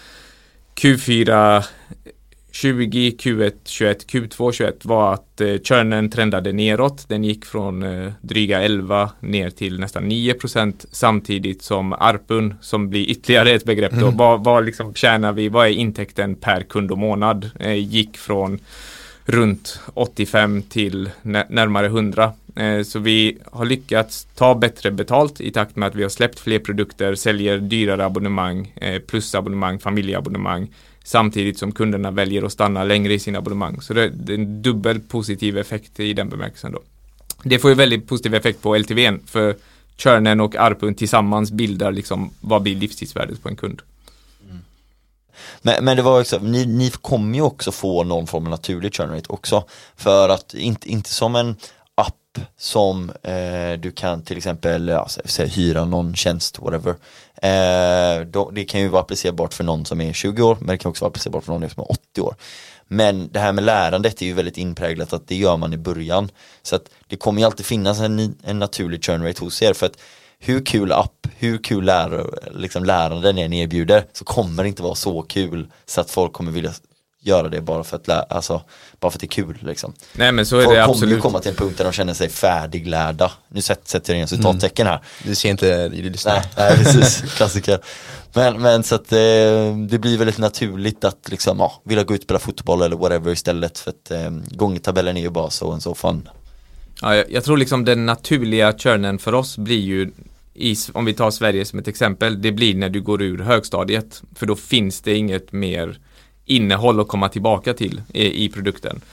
Q fyra tjugo, Q ett tjugoett, Q två tjugoett var att eh, churnen trendade neråt. Den gick från eh, dryga elva ner till nästan nio procent, samtidigt som A R P U, som blir ytterligare ett begrepp då, mm. vad, vad liksom tjänar vi, vad är intäkten per kund och månad, eh, gick från runt åttiofem till n- närmare hundra. Eh, så vi har lyckats ta bättre betalt i takt med att vi har släppt fler produkter, säljer dyrare abonnemang, eh, plusabonnemang, familjeabonnemang, samtidigt som kunderna väljer att stanna längre i sina abonnemang. Så det, det är en dubbel positiv effekt i den bemärkelsen då. Det får ju väldigt positiv effekt på L T V:n, för churnen och A R P U tillsammans bildar liksom vad blir livstidsvärdet på en kund. Mm. Men, men det var också, ni, ni kommer ju också få någon form av naturlig churn rate också, för att inte, inte som en app som eh, du kan till exempel ja, säga, hyra någon tjänst, whatever. Eh, då, det kan ju vara applicerbart för någon som är tjugo år, men det kan också vara applicerbart för någon som är åttio år. Men det här med lärandet är ju väldigt inpräglat, att det gör man i början. Så att det kommer ju alltid finnas en, en naturlig churn rate hos er, för att hur kul app, hur kul lärare, liksom lärande ni erbjuder, så kommer det inte vara så kul så att folk kommer vilja göra det bara för att lä- alltså, bara för att det är kul liksom. Nej, men så är folk det kommer absolut. ju komma till en punkt där de känner sig färdiglärda. Nu sätter, sätter jag in citattecken här. Du ser inte, du lyssnar. Nej, nej, precis, klassiker. Men, men så att eh, det blir väldigt naturligt att liksom, ja, vilja gå ut och spela fotboll eller whatever istället, för att eh, gångtabellen är ju bara så en så fun. Ja, jag, jag tror liksom den naturliga churnen för oss blir ju, i, om vi tar Sverige som ett exempel, det blir när du går ur högstadiet, för då finns det inget mer innehåll att komma tillbaka till i, i produkten.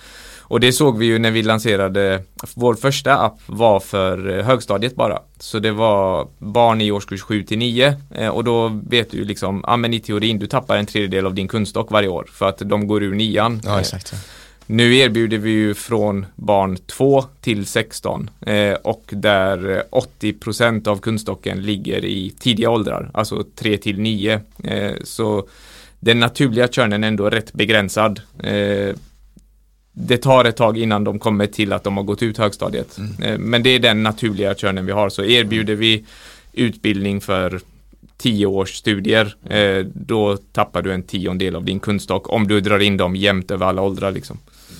Och det såg vi ju när vi lanserade, vår första app var för högstadiet bara. Så det var barn i årskurs sju till nio och då vet du liksom, ja men i teorin du tappar en tredjedel av din kunskap varje år för att de går ur nian. Ja, exakt. Nu erbjuder vi ju från barn två till sexton eh, och där åttio procent av kunskapen ligger i tidiga åldrar, alltså tre till nio. Eh, så den naturliga körnen är ändå rätt begränsad. Eh, det tar ett tag innan de kommer till att de har gått ut högstadiet. Mm. Eh, men det är den naturliga körnen vi har. Så erbjuder vi utbildning för tio års studier, eh, då tappar du en tiondel av din kunskap om du drar in dem jämnt över alla åldrar liksom.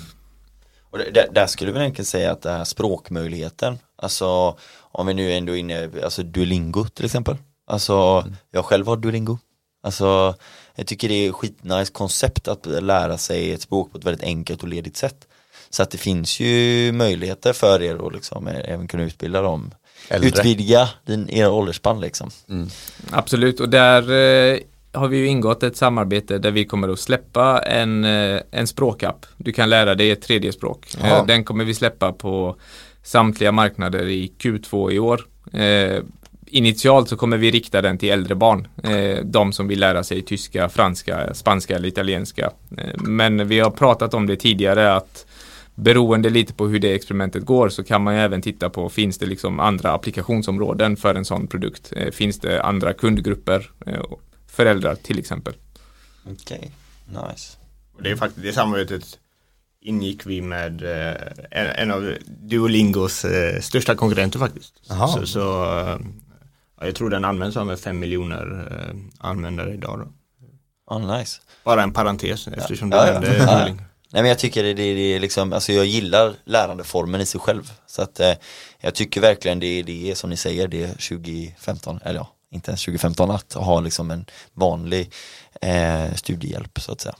Och det, där, där skulle vi egentligen säga att det här språkmöjligheten, alltså om vi nu ändå är inne, alltså Duolingo till exempel, alltså mm. jag själv har Duolingo, alltså jag tycker det är ett skitnice koncept att lära sig ett språk på ett väldigt enkelt och ledigt sätt, så att det finns ju möjligheter för er att liksom även kunna utbilda dem. Äldre. Utvidga din, era åldersspann liksom. Mm. Absolut, och där eh, har vi ju ingått ett samarbete där vi kommer att släppa en, eh, en språkapp. Du kan lära dig ett tredje språk. Eh, den kommer vi släppa på samtliga marknader i Q två i år. Eh, initialt så kommer vi rikta den till äldre barn. Eh, de som vill lära sig tyska, franska, spanska eller italienska. Eh, men vi har pratat om det tidigare att beroende lite på hur det experimentet går så kan man ju även titta på, finns det liksom andra applikationsområden för en sån produkt? Eh, finns det andra kundgrupper? Eh, föräldrar till exempel. Okej, okay. Nice. Och det är faktiskt det samarbetet ingick vi med eh, en, en av Duolingos eh, största konkurrenter faktiskt. Aha. Så, så eh, jag tror den används av fem miljoner eh, användare idag då. Oh, nice. Bara en parentes eftersom ja. det ja, hände ja. Duolingo. Nej, men jag tycker det, det, det är liksom, alltså jag gillar lärandeformen i sig själv. Så att eh, jag tycker verkligen det, det är som ni säger, det är tjugo femton, eller ja, inte ens tjugo femton, att ha liksom en vanlig eh, studiehjälp så att säga.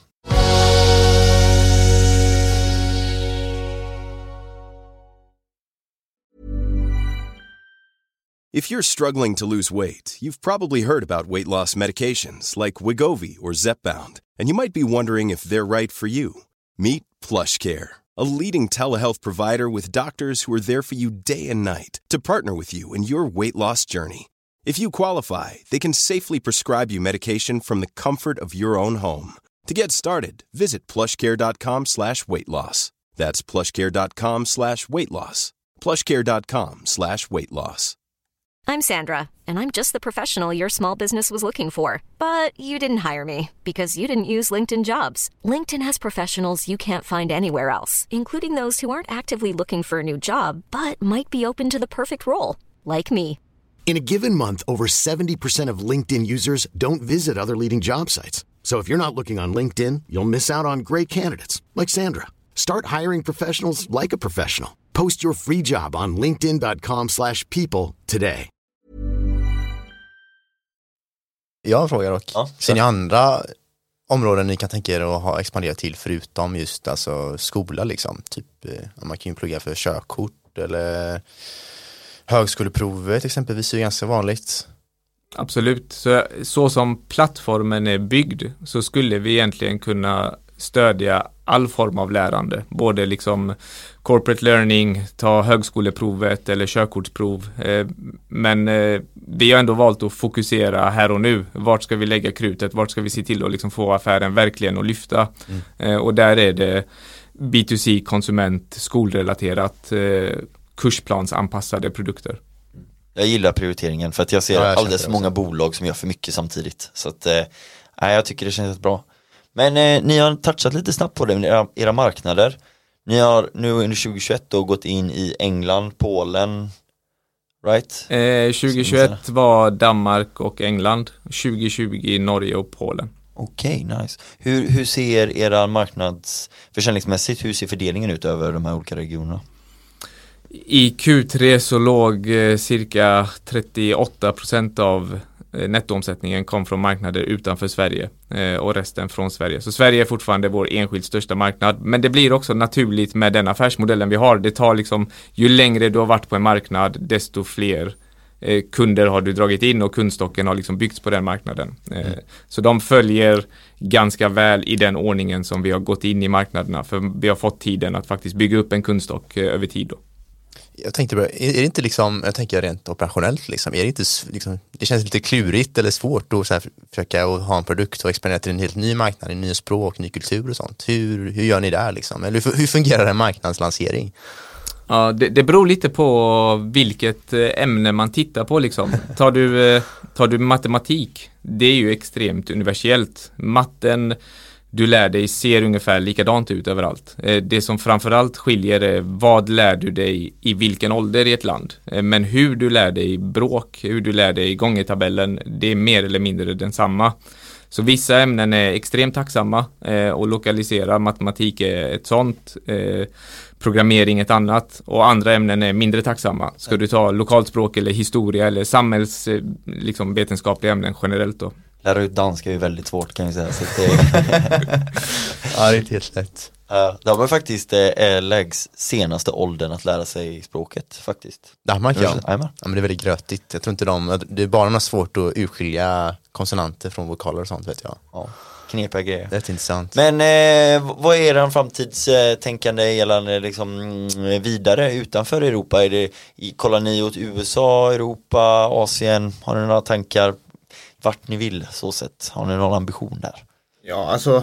If you're struggling to lose weight, you've probably heard about weight loss medications like Wegovy or Zepbound, and you might be wondering if they're right for you. Meet PlushCare, a leading telehealth provider with doctors who are there for you day and night to partner with you in your weight loss journey. If you qualify, they can safely prescribe you medication from the comfort of your own home. To get started, visit plushcare.com slash weight loss. That's plushcare.com slash weight loss. plushcare.com slash weight loss. I'm Sandra, and I'm just the professional your small business was looking for. But you didn't hire me because you didn't use LinkedIn Jobs. LinkedIn has professionals you can't find anywhere else, including those who aren't actively looking for a new job, but might be open to the perfect role, like me. In a given month, over seventy percent of LinkedIn users don't visit other leading job sites. So if you're not looking on LinkedIn, you'll miss out on great candidates like Sandra. Start hiring professionals like a professional. Post your free job on linkedin.com slash people today. Jag har en fråga dock. Ja, ser ni andra områden ni kan tänka er att ha expanderat till förutom just alltså skola liksom? Typ, man kan ju plugga för körkort eller högskoleprovet exempelvis är ganska vanligt. Absolut. Så, så som plattformen är byggd så skulle vi egentligen kunna stödja all form av lärande. Både liksom corporate learning, ta högskoleprovet eller körkortsprov. Eh, men eh, vi har ändå valt att fokusera här och nu. Vart ska vi lägga krutet? Vart ska vi se till att liksom få affären verkligen att lyfta? Mm. Eh, och där är det B två C, konsument, skolrelaterat, eh, kursplansanpassade produkter. Jag gillar prioriteringen för att jag ser ja, jag alldeles för många bolag som gör för mycket samtidigt. Så att, eh, jag tycker det känns bra. Men eh, ni har touchat lite snabbt på det med era, era marknader. Ni har nu under tjugohundratjugoett då gått in i England, Polen, right? Eh, tjugohundratjugoett var Danmark och England, tjugohundratjugo Norge och Polen. Okej, okay, nice. Hur, hur ser era marknadsförsäljningsmässigt, hur ser fördelningen ut över de här olika regionerna? I Q tre så låg eh, cirka trettioåtta procent av eh, nettoomsättningen kom från marknader utanför Sverige eh, och resten från Sverige. Så Sverige är fortfarande vår enskilt största marknad. Men det blir också naturligt med den affärsmodellen vi har. Det tar liksom, ju längre du har varit på en marknad, desto fler eh, kunder har du dragit in och kundstocken har liksom byggts på den marknaden. Eh, mm. Så de följer ganska väl i den ordningen som vi har gått in i marknaderna, för vi har fått tiden att faktiskt bygga upp en kundstock eh, över tid då. Jag tänkte bara, är det inte liksom, jag tänker rent operationellt liksom, är det inte liksom, det känns lite klurigt eller svårt att så här, försöka att ha en produkt och expandera till en helt ny marknad, en ny språk, ny kultur och sånt. Hur, hur gör ni där liksom? Eller hur, hur fungerar en marknadslansering? Ja, det, det beror lite på vilket ämne man tittar på liksom. Tar du, tar du matematik, det är ju extremt universellt. Matten du lär dig ser ungefär likadant ut överallt. Det som framförallt skiljer är vad lär du dig i vilken ålder i ett land. Men hur du lär dig bråk, hur du lär dig gångertabellen, det är mer eller mindre densamma. Så vissa ämnen är extremt tacksamma eh, och lokalisera. Matematik är ett sånt, eh, programmering ett annat, och andra ämnen är mindre tacksamma. Ska du ta lokalspråk eller historia eller samhälls, eh, liksom vetenskapliga ämnen generellt då? Lära ut danska är ju väldigt svårt kan jag säga. Så det ja, det är inte helt lätt. Uh, det var faktiskt eh, läggs senaste åldern att lära sig språket faktiskt. Danmark, ja. Ja, ja, men det är väldigt grötigt. Jag tror inte de, det är bara de har svårt att urskilja konsonanter från vokaler och sånt, vet jag. Ja, knepiga grejer. Det är intressant. Men eh, vad är er framtidstänkande gällande liksom vidare utanför Europa? Är det, kollar ni åt U S A, Europa, Asien? Har ni några tankar vart ni vill så sett? Har ni någon ambition där? Ja, alltså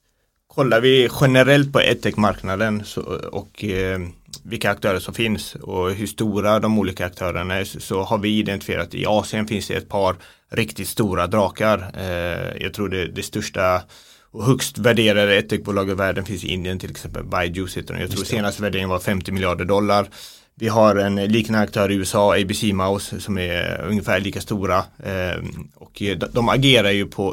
kollar vi generellt på edtech-marknaden så, och eh, vilka aktörer som finns och hur stora de olika aktörerna är, så, så har vi identifierat i Asien finns det ett par riktigt stora drakar. Eh, jag tror det, det största och högst värderade edtech-bolag i världen finns i Indien, till exempel Byju's heter de. Jag tror senaste värderingen var femtio miljarder dollar. Vi har en liknande aktör i U S A, A B C Mouse, som är ungefär lika stora. Eh, och de, de agerar ju på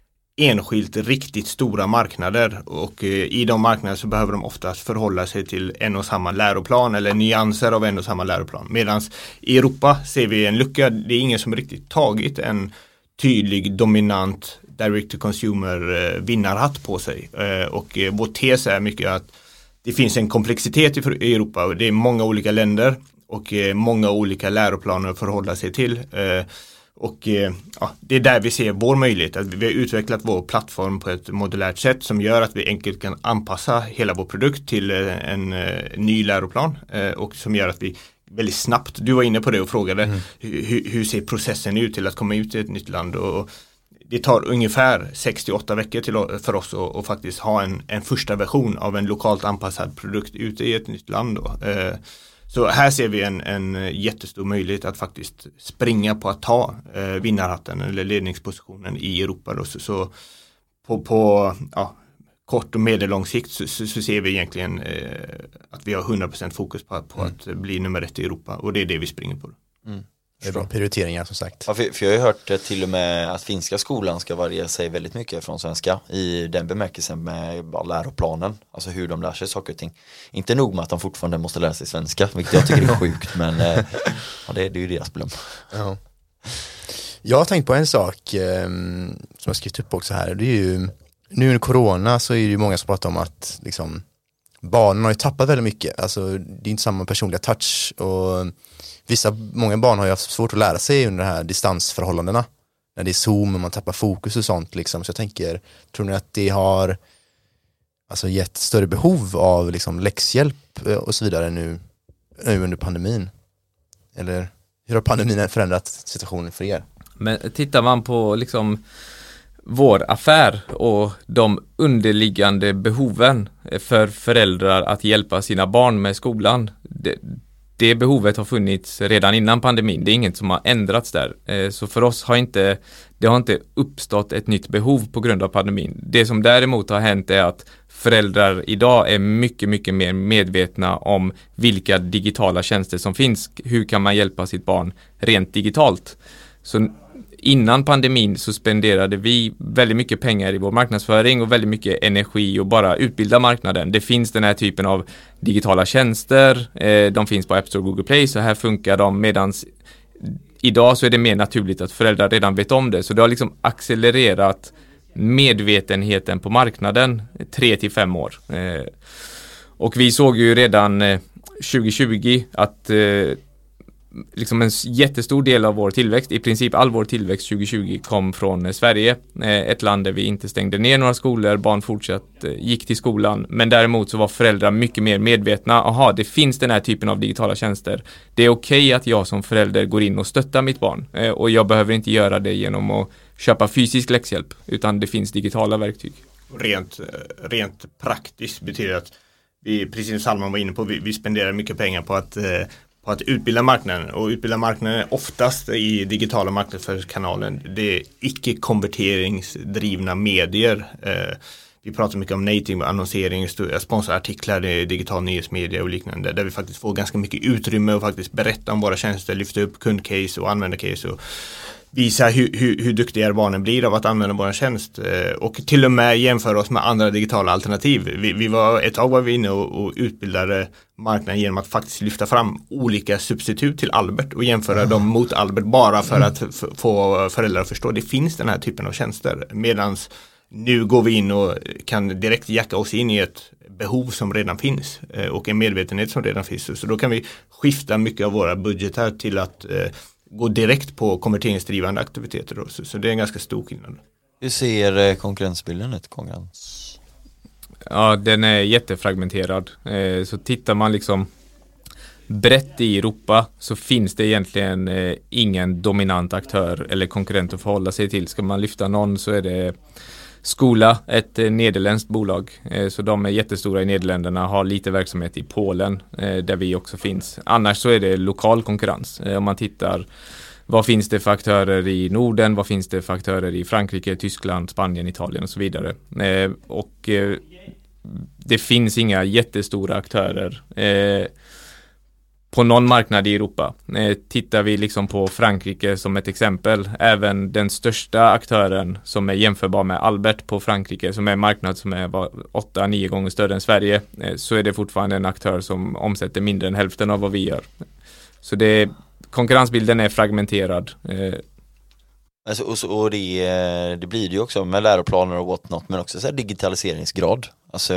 enskilt riktigt stora marknader, och eh, i de marknaderna så behöver de oftast förhålla sig till en och samma läroplan eller nyanser av en och samma läroplan. Medan i Europa ser vi en lucka, det är ingen som riktigt tagit en tydlig, dominant direct-to-consumer eh, vinnarhatt på sig. Eh, och eh, vår tes är mycket att det finns en komplexitet i Europa, och det är många olika länder och eh, många olika läroplaner att förhålla sig till. Eh, Och eh, ja, det är där vi ser vår möjlighet. Att vi har utvecklat vår plattform på ett modulärt sätt som gör att vi enkelt kan anpassa hela vår produkt till eh, en eh, ny läroplan. Eh, och som gör att vi väldigt snabbt, du var inne på det och frågade, mm. hur, hur ser processen ut till att komma ut i ett nytt land. Och, och det tar ungefär sex till åtta veckor till, för oss att och faktiskt ha en, en första version av en lokalt anpassad produkt ute i ett nytt land. Då. Eh, Så här ser vi en, en jättestor möjlighet att faktiskt springa på att ta eh, vinnarhatten eller ledningspositionen i Europa. Då. Så, så på, på ja, kort och medellång sikt så, så, så ser vi egentligen eh, att vi har hundra procent fokus på, på mm. att bli nummer ett i Europa, och det är det vi springer på. Mm. Det är bra prioriteringar som sagt. Ja, för, för jag har ju hört till och med att finska skolan ska variera sig väldigt mycket från svenska i den bemärkelsen med bara läroplanen, alltså hur de lär sig saker och ting. Inte nog med att de fortfarande måste lära sig svenska, vilket jag tycker är sjukt, men eh, ja, det, det är ju deras problem. Ja. Jag har tänkt på en sak eh, som jag skrivit upp också här. Det är ju, nu under corona så är det ju många som pratar om att liksom, barnen har ju tappat väldigt mycket. Alltså, det är inte samma personliga touch, och vissa, många barn har ju haft svårt att lära sig under de här distansförhållandena. När det är Zoom och man tappar fokus och sånt liksom. Så jag tänker, tror ni att det har alltså gett större behov av liksom läxhjälp och så vidare nu, nu under pandemin? Eller hur har pandemin förändrat situationen för er? Men tittar man på liksom vår affär och de underliggande behoven för föräldrar att hjälpa sina barn med skolan, det, det behovet har funnits redan innan pandemin. Det är inget som har ändrats där. Så för oss har inte, det har inte uppstått ett nytt behov på grund av pandemin. Det som däremot har hänt är att föräldrar idag är mycket, mycket mer medvetna om vilka digitala tjänster som finns. Hur kan man hjälpa sitt barn rent digitalt? Så innan pandemin så spenderade vi väldigt mycket pengar i vår marknadsföring och väldigt mycket energi och bara utbilda marknaden. Det finns den här typen av digitala tjänster, eh, de finns på App Store och Google Play, så här funkar de, medans idag så är det mer naturligt att föräldrar redan vet om det. Så det har liksom accelererat medvetenheten på marknaden tre till fem år. Eh, och vi såg ju redan eh, tjugo tjugo att eh, liksom en jättestor del av vår tillväxt, i princip all vår tillväxt tjugo tjugo kom från Sverige. Ett land där vi inte stängde ner några skolor, barn fortsatt gick till skolan. Men däremot så var föräldrar mycket mer medvetna. Aha, det finns den här typen av digitala tjänster. Det är okej att jag som förälder går in och stöttar mitt barn. Och jag behöver inte göra det genom att köpa fysisk läxhjälp, utan det finns digitala verktyg. Rent, rent praktiskt betyder att vi, precis som Salman var inne på, vi, vi spenderar mycket pengar på att, på att utbilda marknaden. Och utbilda marknaden oftast i digitala marknadsföringskanalen. Det är icke-konverteringsdrivna medier. Vi pratar mycket om native annonsering, sponsorartiklar, digital nyhetsmedia och liknande. Där vi faktiskt får ganska mycket utrymme och faktiskt berätta om våra tjänster, lyfta upp kundcase och användarcase och visa hur, hur, hur duktiga barnen blir av att använda vår tjänst och till och med jämföra oss med andra digitala alternativ. Vi, vi var, ett tag var vi inne och, och utbildade marknaden genom att faktiskt lyfta fram olika substitut till Albert och jämföra mm. dem mot Albert bara för att f- få föräldrar att förstå. Det finns den här typen av tjänster, medans nu går vi in och kan direkt jacka oss in i ett behov som redan finns och en medvetenhet som redan finns. Så då kan vi skifta mycket av våra budgetar till att gå direkt på konverteringsdrivande aktiviteter. Då. Så, så det är en ganska stor skillnad. Hur ser konkurrensbilden ut? Konkurrens? Ja, den är jättefragmenterad. Eh, så tittar man liksom brett i Europa så finns det egentligen eh, ingen dominant aktör eller konkurrent att förhålla sig till. Ska man lyfta någon så är det Skola, ett eh, nederländskt bolag. Eh, så de är jättestora i Nederländerna, har lite verksamhet i Polen eh, där vi också finns. Annars så är det lokal konkurrens. Eh, om man tittar, vad finns det för aktörer i Norden, vad finns det för aktörer i Frankrike, Tyskland, Spanien, Italien och så vidare. Eh, och eh, det finns inga jättestora aktörer eh, på någon marknad i Europa. Eh, tittar vi liksom på Frankrike som ett exempel, även den största aktören som är jämförbar med Albert på Frankrike, som är en marknad som är åtta nio gånger större än Sverige, eh, så är det fortfarande en aktör som omsätter mindre än hälften av vad vi gör. Så det, konkurrensbilden är fragmenterad. Eh. Alltså, och, så, och det, det blir det ju också med läroplaner och whatnot, men också så här digitaliseringsgrad. Alltså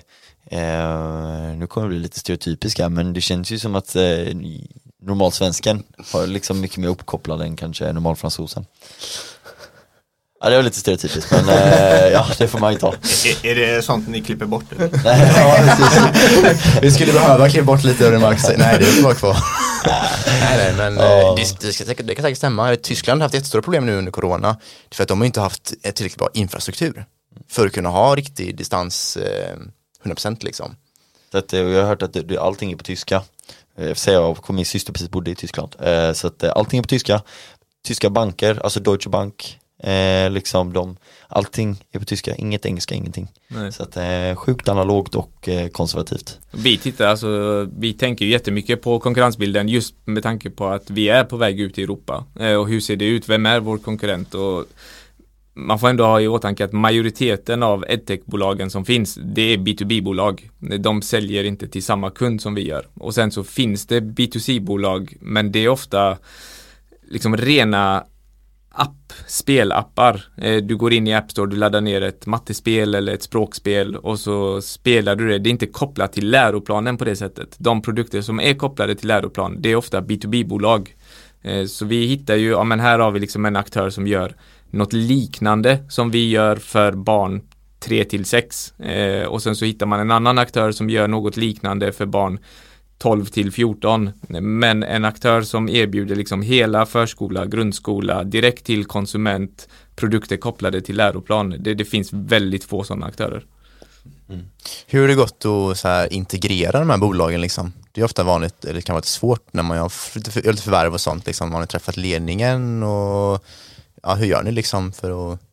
Eh, nu kommer det bli lite stereotypiska, men det känns ju som att eh, normalsvensken har liksom mycket mer uppkopplad än kanske normalfransosen. Ja, det var lite stereotypiskt, men eh, ja, det får man ju ta. Är, är det sånt ni klipper bort? Nej, ja, vi skulle behöva klippa bort lite av det, Max. Nej, det är bara kvar. nej, nej, men ja. det, det, ska, det kan säkert stämma. Tyskland har haft jättestora problem nu under corona för att de har inte haft ett tillräckligt bra infrastruktur för att kunna ha riktig distans eh, hundra procent liksom. Så att, jag har hört att det, det, allting är på tyska. Jag säger jag, min syster precis bodde i Tyskland. Eh, så att allting är på tyska. Tyska banker, alltså Deutsche Bank, eh, liksom de, allting är på tyska. Inget engelska, ingenting. Nej. Så att eh, sjukt analogt och eh, konservativt. Vi tittar, alltså, vi tänker ju jättemycket på konkurrensbilden just med tanke på att vi är på väg ut i Europa. Eh, och hur ser det ut? Vem är vår konkurrent? Och man får ändå ha i åtanke att majoriteten av edtech-bolagen som finns, det är B to B-bolag. De säljer inte till samma kund som vi gör. Och sen så finns det B to C-bolag, men det är ofta liksom rena app, spelappar. Du går in i App Store, du laddar ner ett mattespel eller ett språkspel och så spelar du det. Det är inte kopplat till läroplanen på det sättet. De produkter som är kopplade till läroplan, det är ofta B to B-bolag. Så vi hittar ju, ja men här har vi liksom en aktör som gör något liknande som vi gör för barn tre till sex. Eh, och sen så hittar man en annan aktör som gör något liknande för barn tolv till fjorton. Men en aktör som erbjuder liksom hela förskola, grundskola, direkt till konsument, produkter kopplade till läroplan. Det, det finns väldigt få sådana aktörer. Mm. Hur har det gått att så här, integrera de här bolagen liksom? Det är ofta vanligt, eller det kan vara lite svårt när man har lite förvärv och sånt liksom. Man har träffat ledningen och ja, hur gör ni liksom för att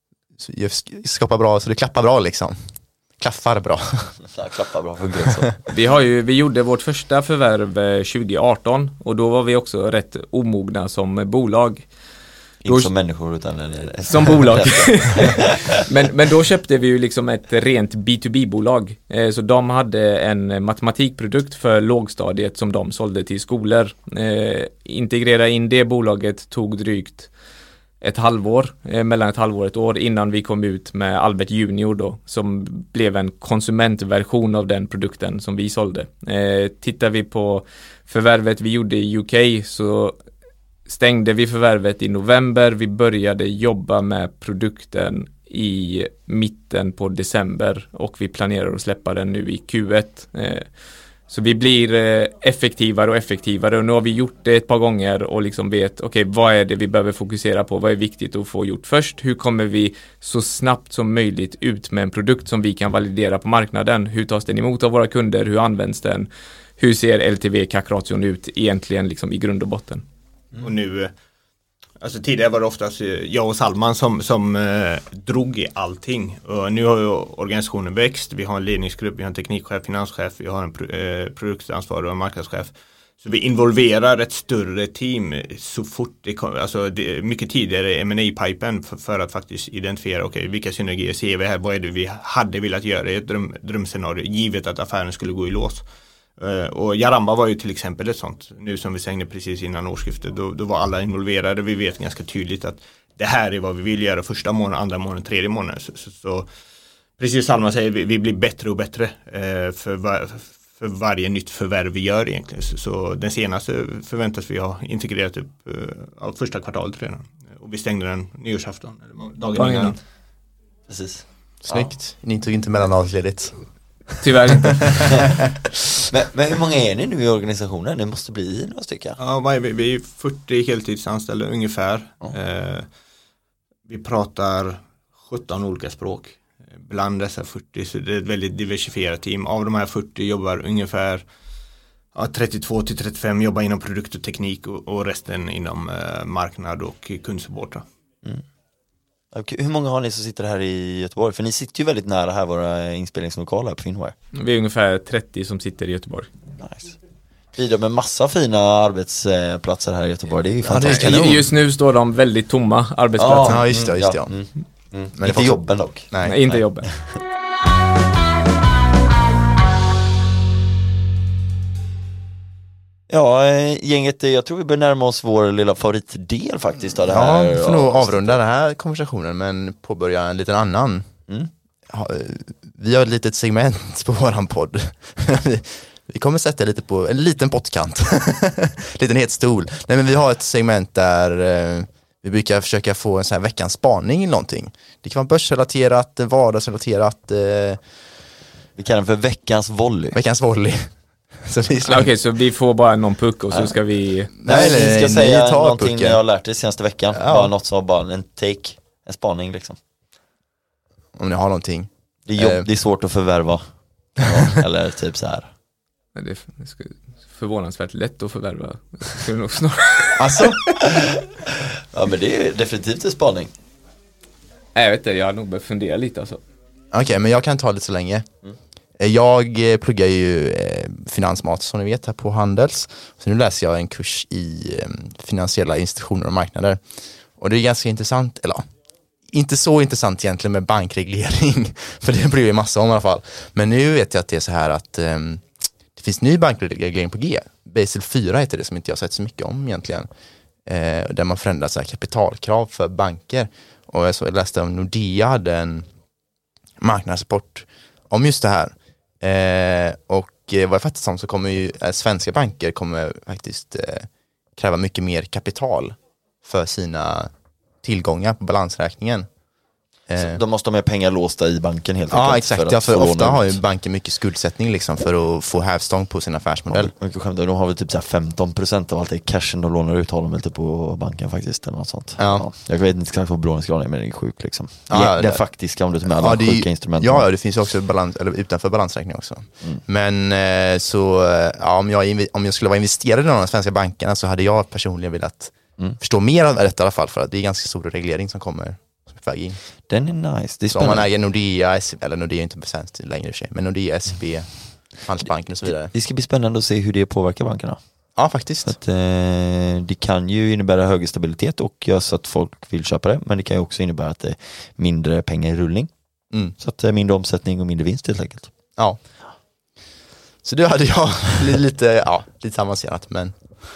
skapa bra så det klappar bra liksom? Klaffar bra. Ja, klappar bra funkar så. Vi har ju, vi gjorde vårt första förvärv tjugo arton och då var vi också rätt omogna som bolag. Inte som människor utan eller... som bolag. men, men då köpte vi ju liksom ett rent B to B-bolag. Eh, så de hade en matematikprodukt för lågstadiet som de sålde till skolor. Eh, integrera in det bolaget tog drygt ett halvår, eh, mellan ett halvår och ett år innan vi kom ut med Albert Junior då, som blev en konsumentversion av den produkten som vi sålde. Eh, tittar vi på förvärvet vi gjorde i U K så stängde vi förvärvet i november. Vi började jobba med produkten i mitten på december och vi planerar att släppa den nu i Q ett. Eh, så vi blir eh, effektivare och effektivare och nu har vi gjort det ett par gånger och liksom vet, okej, okay, vad är det vi behöver fokusera på? Vad är viktigt att få gjort först? Hur kommer vi så snabbt som möjligt ut med en produkt som vi kan validera på marknaden? Hur tas den emot av våra kunder? Hur används den? Hur ser L T V C A C-ration ut egentligen liksom i grund och botten? Mm. Och nu, alltså tidigare var det oftast jag och Salman som, som eh, drog i allting. Och nu har ju organisationen växt. Vi har en ledningsgrupp, vi har en teknikchef, finanschef, vi har en pro, eh, produktansvarig och en marknadschef. Så vi involverar ett större team så fort det kommer, alltså det, mycket tidigare M and A-pipen för, för att faktiskt identifiera, okej, okay, vilka synergier ser vi här, vad är det vi hade velat göra i ett dröm, drömscenario, givet att affären skulle gå i lås. Uh, och Jaramba var ju till exempel ett sånt. Nu som vi stängde precis innan årsskiftet, då, då var alla involverade. Vi vet ganska tydligt att det här är vad vi vill göra första månaden, andra månaden, tredje månaden. Så, så, så precis som Salman säger, vi, vi blir bättre och bättre uh, för, var, för varje nytt förvärv vi gör egentligen. Så, så den senaste förväntas vi ha integrerat upp uh, första kvartalet redan. Och vi stängde den nyårsafton, eller dagen innan. Precis. Snyggt. Ja. Ni tog inte mellanavsledigt. Tyvärr inte. men, men hur många är ni nu i organisationen? Det måste bli några stycken. Ja, vi, vi är fyrtio heltidsanställda ungefär. Ja. Eh, vi pratar sjutton olika språk. Bland dessa fyrtio, så det är ett väldigt diversifierat team. Av de här fyrtio jobbar ungefär ja, trettiotvå till trettiofem jobbar inom produkt och teknik och, och resten inom eh, marknad och kundsupport. Mm. Hur många har ni som sitter här i Göteborg? För ni sitter ju väldigt nära här, våra inspelningslokaler på Finwire. Vi är ungefär trettio som sitter i Göteborg. Nice. Bidrar med massa fina arbetsplatser här i Göteborg. Det är ju fantastiskt. Ja, just nu står de väldigt tomma, arbetsplatser. Ja, just det. Just det ja. Mm. Mm. Men inte jobben dock. Nej, Nej inte nej. jobben. Ja, gänget, jag tror vi bör närma oss vår lilla favoritdel faktiskt av det här. Ja, vi får nog avrunda den här konversationen men påbörja en liten annan. Mm. Vi har ett litet segment på våran podd. Vi kommer sätta lite på en liten pottkant. Liten het stol. Nej, men vi har ett segment där eh, vi brukar försöka få en sån här veckans spaning i någonting. Det kan vara börsrelaterat, vardagsrelaterat. Eh, vi kallar det för veckans volley. Veckans volley. Okej, okay, så vi får bara någon puck och så ska vi... Nej, nej, nej vi ska nej, säga nej, någonting pucken. jag har lärt dig senaste veckan. Ja. Bara något som bara en take, en spaning liksom. Om ni har någonting. Det är, jobb, eh. det är svårt att förvärva. Ja, eller typ så här. Det är förvånansvärt lätt att förvärva. Skulle nog snart. Alltså? Ja, men det är definitivt en spaning. Jag vet inte, jag har nog börjat fundera lite alltså. Okej, okay, men jag kan ta lite så länge. Mm. Jag pluggar ju eh, finansmat som ni vet här på Handels. Så nu läser jag en kurs i eh, finansiella institutioner och marknader. Och det är ganska intressant, eller inte så intressant egentligen med bankreglering. För det bryr jag massa om i alla fall. Men nu vet jag att det är så här att eh, det finns ny bankreglering på G. Basel fyra heter det, som inte jag har sett så mycket om egentligen. Eh, där man förändrar så här kapitalkrav för banker. Och jag, så, jag läste om Nordea hade en marknadsrapport om just det här. Eh, och eh, vad jag fattar som så kommer ju eh, svenska banker kommer faktiskt eh, kräva mycket mer kapital för sina tillgångar på balansräkningen. Så de måste ha med pengar låsta i banken helt ja, enkelt. Exakt. För ja, för ofta har ju banken mycket skuldsättning liksom för att få hävstång på sin affärsmodell. Ja, de har väl typ så här femton procent av allt det cashen de lånar ut har de väl typ på banken faktiskt eller något sånt. Ja. Ja. Jag vet inte exakt vad belåningsgraden är, men det är sjuk liksom. Ja, ja, det, det faktiska om du tar med alla ja, det, sjuka instrument. Ja, det finns ju också balans, eller utanför balansräkning också. Mm. Men eh, så ja, om, jag, om jag skulle vara investerad i någon av de svenska bankerna så hade jag personligen velat mm. förstå mer av detta i alla fall, för att det är ganska stor reglering som kommer. Den är nice. Det är så om man äger Nordea, eller Nordea är inte procent längre i och för sig, men Nordea, S B, Handelsbanken och så vidare. Det ska bli spännande att se hur det påverkar bankerna. Ja, faktiskt. Att, eh, det kan ju innebära högre stabilitet och göra så att folk vill köpa det, men det kan ju också innebära att det är mindre pengar i rullning. Mm. Så att det är mindre omsättning och mindre vinst helt enkelt. Ja. Så det hade jag lite, ja, lite avancerat, men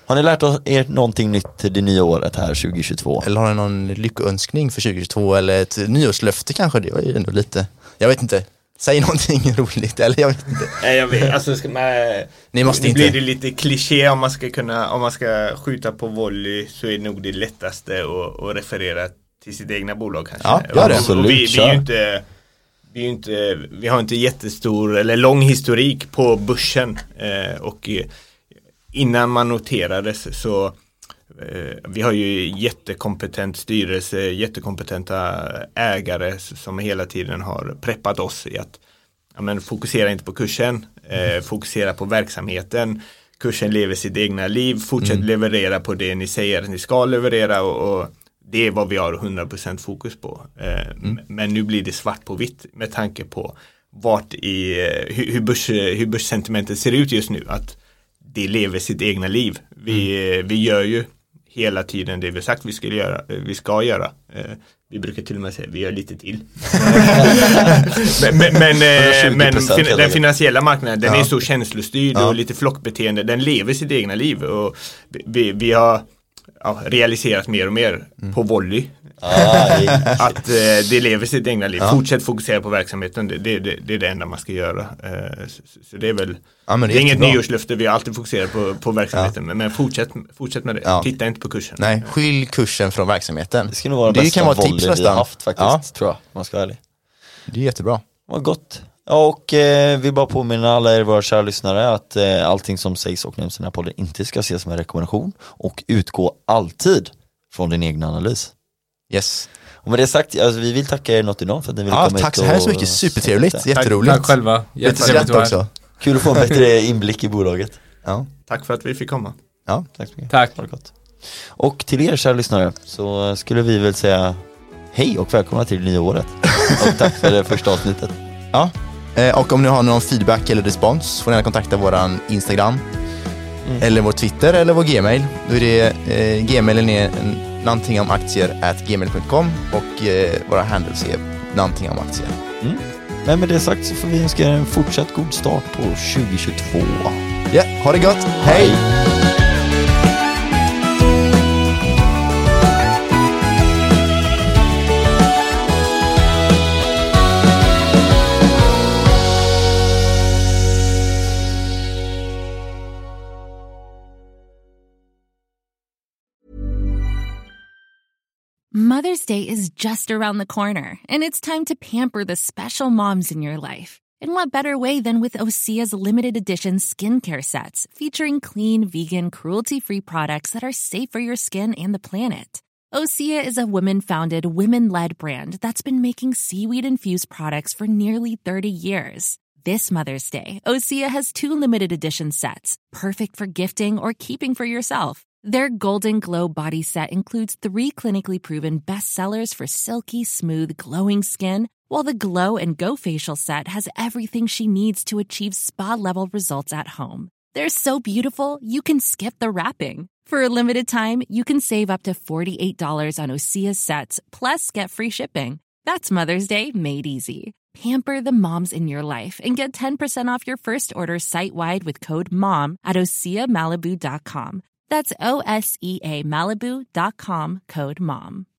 Har ni lärt er någonting nytt till det nya året här tjugohundratjugotvå? Eller har ni någon lyckönskning för tjugohundratjugotvå eller ett nyårslöfte kanske? Det var ju ändå lite, jag vet inte. Säg någonting roligt, eller jag vet inte. Nej, jag vet. Alltså, ska man, Ni måste nu inte. blir det lite kliché om man ska kunna, om man ska skjuta på volley, så är det nog det lättaste att, att referera till sitt egna bolag kanske. Ja, gör det. Och, och vi, vi är ju inte, vi är ju inte, vi har inte jättestor eller lång historik på börsen, eh, och innan man noterades så eh, vi har ju jättekompetent styrelse, jättekompetenta ägare som hela tiden har preppat oss i att ja, men fokusera inte på kursen, eh, fokusera på verksamheten. Kursen lever sitt egna liv, fortsätt mm. leverera på det ni säger att ni ska leverera, och, och det är vad vi har hundra procent fokus på. Eh, mm. Men nu blir det svart på vitt med tanke på vart i, hur, hur, börs, hur börssentimentet ser ut just nu, att det lever sitt egna liv. Vi, mm. vi gör ju hela tiden det vi sagt vi ska göra. Vi ska göra. Vi brukar till och med säga vi gör lite till. men men, men, men fin, den finansiella marknaden, den ja. är så känslostyrd ja. och lite flockbeteende. Den lever sitt egna liv. Och vi, vi har ja, realiserat mer och mer mm. på volley. Ah, att eh, det lever sitt egna liv. Ja. Fortsätt fokusera på verksamheten. Det, det, det, det är det enda man ska göra. Eh, så, så det är väl ja, det är, det är inget nyårslöfte. Vi har alltid fokuserat på, på verksamheten. Ja. Men, men fortsätt, fortsätt med det. Ja. Titta inte på kursen. Nej, skilj kursen från verksamheten. Det ska nog vara det bästa kan vara tips vi har haft faktiskt, ja. tror jag. Man ska vara ärlig. Det är jättebra. Vad gott. Ja, och eh, vi bara påminner alla er våra kära lyssnare att eh, allting som sägs och nämns i den här podden inte ska ses som en rekommendation och utgå alltid från din egen analys. Yes. Och med det sagt, alltså, vi vill tacka er något idag för att ni ville ja, komma tack hit. Så här så mycket, supertrevligt, jätteroligt. Tack själva. Jättetrevligt också. Kul att få en bättre inblick i bolaget. Ja. Tack för att vi fick komma. Ja, tack så mycket. Tack. Gott. Och till er kära lyssnare så skulle vi väl säga hej och välkomna till det nya året. Och tack för det första avsnittet. Ja, och om ni har någon feedback eller respons får ni kontakta våran Instagram mm. eller vår Twitter eller vår Gmail. Då är det eh, Gmailen är någonting om aktier at gmail punkt com och eh, våra handles är någonting om aktier. Mm. Men med det sagt så får vi önska en fortsatt god start på tjugohundratjugotvå. Ja, ha det gott. Hej! Mother's Day is just around the corner, and it's time to pamper the special moms in your life. And what better way than with Osea's limited edition skincare sets featuring clean, vegan, cruelty-free products that are safe for your skin and the planet. Osea is a women-founded, women-led brand that's been making seaweed-infused products for nearly thirty years. This Mother's Day, Osea has two limited edition sets, perfect for gifting or keeping for yourself. Their Golden Glow body set includes three clinically proven bestsellers for silky, smooth, glowing skin, while the Glow and Go facial set has everything she needs to achieve spa-level results at home. They're so beautiful, you can skip the wrapping. For a limited time, you can save up to forty-eight dollars on Osea's sets, plus get free shipping. That's Mother's Day made easy. Pamper the moms in your life and get ten percent off your first order site-wide with code MOM at osea malibu dot com. That's O S E A Malibu dot com, code MOM.